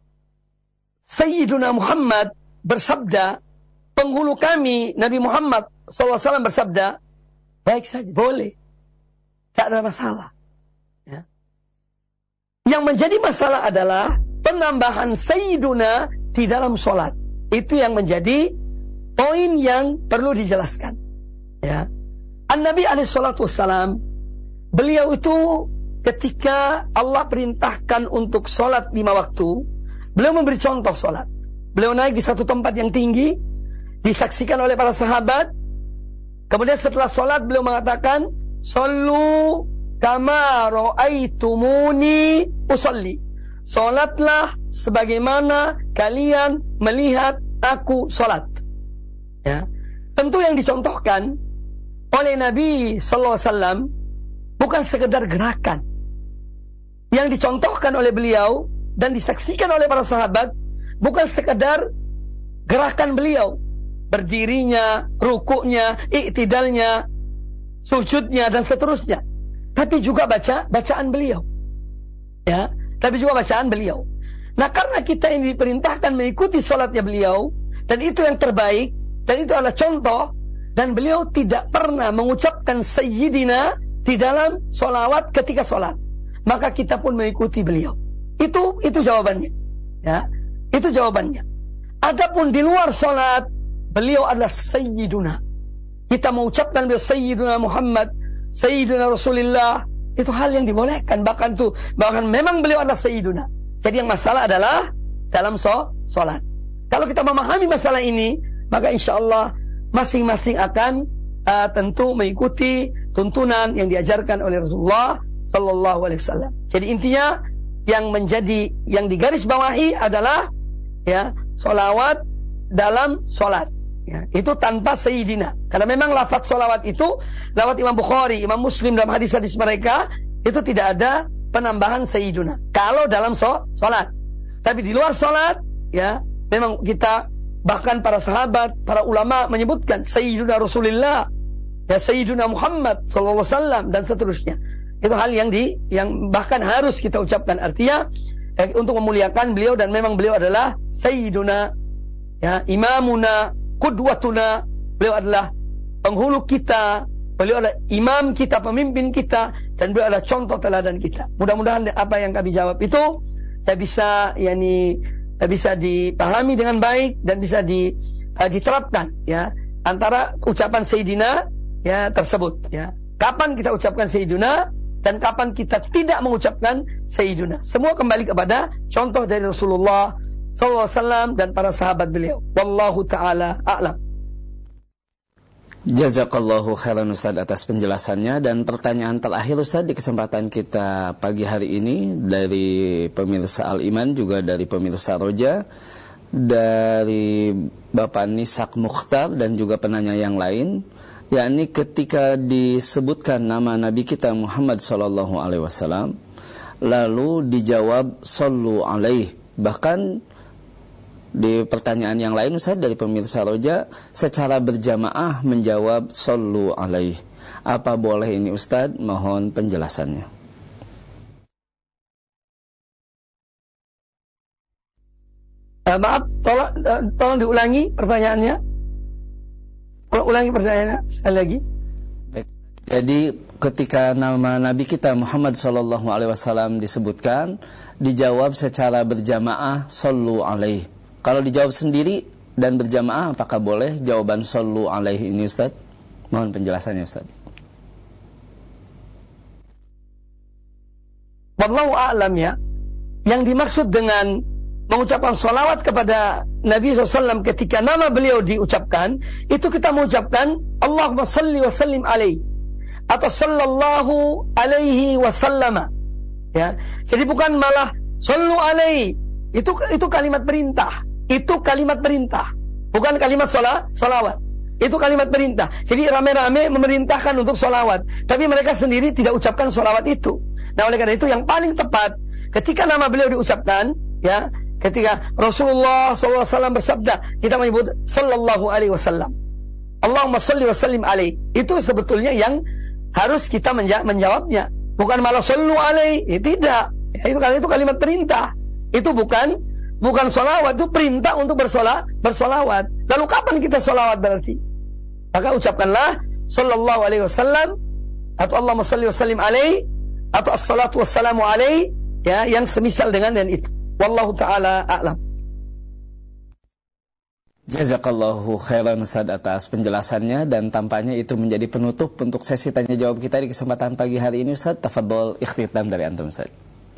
Sayyiduna Muhammad bersabda, penghulu kami Nabi Muhammad SAW bersabda, baik saja, boleh, tidak ada masalah ya. Yang menjadi masalah adalah penambahan Sayyiduna di dalam sholat. Itu yang menjadi poin yang perlu dijelaskan ya. An-Nabi SAW, beliau itu ketika Allah perintahkan untuk sholat 5 waktu, beliau memberi contoh sholat. Beliau naik di satu tempat yang tinggi, disaksikan oleh para sahabat. Kemudian setelah sholat beliau mengatakan, "Shollu kama ra'aitumuni usolli." Sholatlah sebagaimana kalian melihat aku sholat. Ya. Tentu yang dicontohkan oleh Nabi SAW bukan sekedar gerakan. Yang dicontohkan oleh beliau dan disaksikan oleh para sahabat bukan sekedar gerakan beliau, berdirinya, rukuknya, iktidalnya, sujudnya dan seterusnya, tapi juga bacaan beliau. Ya, tapi juga bacaan beliau. Nah, karena kita ini diperintahkan mengikuti salatnya beliau dan itu yang terbaik dan itu adalah contoh, dan beliau tidak pernah mengucapkan sayyidina di dalam solawat ketika sholat, maka kita pun mengikuti beliau. Itu jawabannya, ya. Itu jawabannya. Adapun di luar sholat, beliau adalah sayyiduna. Kita mengucapkan beliau sayyiduna Muhammad, sayyiduna Rasulullah, itu hal yang dibolehkan. Bahkan memang beliau adalah sayyiduna. Jadi yang masalah adalah dalam sholat. Kalau kita memahami masalah ini, maka insya Allah masing-masing akan tentu mengikuti tuntunan yang diajarkan oleh Rasulullah Sallallahu Alaihi Wasallam. Jadi intinya yang digarisbawahi adalah ya solawat dalam solat. Ya, itu tanpa sayyidina. Karena memang lafaz solawat itu lafaz Imam Bukhari, Imam Muslim dalam hadis-hadis mereka itu tidak ada penambahan sayyiduna. Kalau dalam solat, tapi di luar solat ya memang kita bahkan para sahabat, para ulama menyebutkan sayyiduna Rasulullah, ya sayyiduna Muhammad sallallahu alaihi wasallam dan seterusnya. Itu hal yang bahkan harus kita ucapkan, artinya untuk memuliakan beliau, dan memang beliau adalah sayyiduna, ya imamuna, qudwatuna. Beliau adalah penghulu kita, beliau adalah imam kita, pemimpin kita, dan beliau adalah contoh teladan kita. Mudah-mudahan apa yang kami jawab itu bisa dipahami dengan baik dan bisa diterapkan ya antara ucapan sayyidina ya tersebut ya. Kapan kita ucapkan sayyiduna dan kapan kita tidak mengucapkan sayyiduna. Semua kembali kepada contoh dari Rasulullah SAW dan para sahabat beliau. Wallahu ta'ala a'lam. Jazakallahu khairan Ustaz atas penjelasannya. Dan pertanyaan terakhir Ustaz di kesempatan kita pagi hari ini dari pemirsa Al-Iman, juga dari pemirsa Roja, dari Bapak Nisak Mukhtar dan juga penanya yang lain, yakni ketika disebutkan nama Nabi kita Muhammad SAW lalu dijawab sallu alaih, bahkan di pertanyaan yang lain Ustaz dari pemirsa Roja secara berjamaah menjawab sallu alaih. Apa boleh ini Ustaz? Mohon penjelasannya. Maaf, tolong diulangi pertanyaannya. Ulangi pertanyaannya sekali lagi. Baik. Jadi ketika nama Nabi kita Muhammad SAW disebutkan, dijawab secara berjamaah sallu alaih. Kalau dijawab sendiri dan berjamaah, apakah boleh jawaban sallu alaihi ini Ustaz? Mohon penjelasannya Ustaz. Wallahu a'lam ya. Yang dimaksud dengan mengucapkan salawat kepada Nabi SAW ketika nama beliau diucapkan, itu kita mengucapkan Allahumma salli wa sallim alaihi atau sallallahu alaihi wasallama. Ya. Jadi bukan malah sallu alaihi. Itu kalimat perintah. Itu kalimat perintah, bukan kalimat salawat. Itu kalimat perintah. Jadi rame-rame memerintahkan untuk salawat, tapi mereka sendiri tidak ucapkan salawat itu. Nah, oleh karena itu yang paling tepat ketika nama beliau diucapkan, ya, ketika Rasulullah SAW bersabda, kita menyebut sallallahu alaihi wasallam. Allahumma salli wa sallim alaihi. Itu sebetulnya yang harus kita menjawabnya, bukan malah sallu alaihi. Tidak. Ya, itu kalimat perintah. Itu bukan sholawat, itu perintah untuk bersolawat. Lalu kapan kita sholawat berarti? Maka ucapkanlah sallallahu alaihi wasallam atau Allahumma salli wa sallim alaihi atau as-salatu wassalamu alaihi, ya, yang semisal dengan itu. Wallahu ta'ala a'lam. Jazakallahu khairan Ustaz atas penjelasannya, dan tampaknya itu menjadi penutup untuk sesi tanya jawab kita di kesempatan pagi hari ini Ustaz. Tafadhol ikhtitam dari antum Ustaz.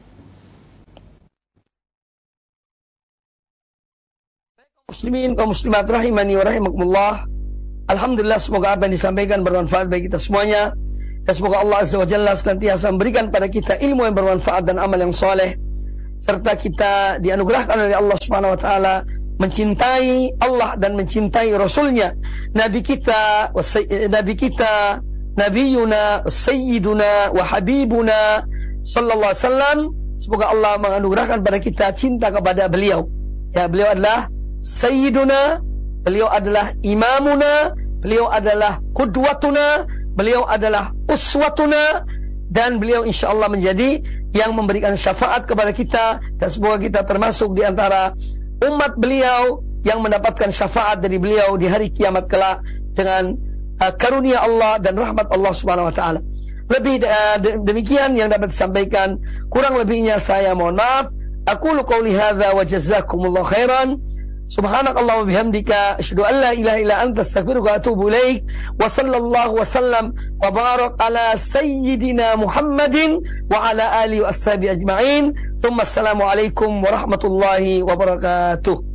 Muslimin kaum muslimat rahimani wa rahimakumullah. Alhamdulillah, semoga apa yang disampaikan bermanfaat bagi kita semuanya, dan semoga Allah Azza wa Jalla senantiasa memberikan pada kita ilmu yang bermanfaat dan amal yang soleh, serta kita dianugerahkan oleh Allah Subhanahu wa taala mencintai Allah dan mencintai Rasulnya, Nabi kita Nabiyuna Sayyiduna wa Habibuna sallallahu alaihi wasallam. Semoga Allah menganugerahkan pada kita cinta kepada beliau. Ya, beliau adalah Sayyiduna, beliau adalah Imamuna, beliau adalah Qudwatuna, beliau adalah Uswatuna, dan beliau insyaAllah menjadi yang memberikan syafaat kepada kita, dan semoga kita termasuk di antara umat beliau yang mendapatkan syafaat dari beliau di hari kiamat kelak dengan karunia Allah dan rahmat Allah Subhanahu wa taala. Lebih demikian yang dapat disampaikan, kurang lebihnya saya mohon maaf. Aqulu qouli hadza wa jazakumullahu khairan. Subhanakallah wa bihamdika asyhadu an la ilaha illa anta astaghfiruka wa atubu ilaik. Wa sallallahu wa sallam wa barak ala sayyidina Muhammadin wa ala alihi wa ashabihi ajma'in. Tsumma assalamu alaikum warahmatullahi wabarakatuh.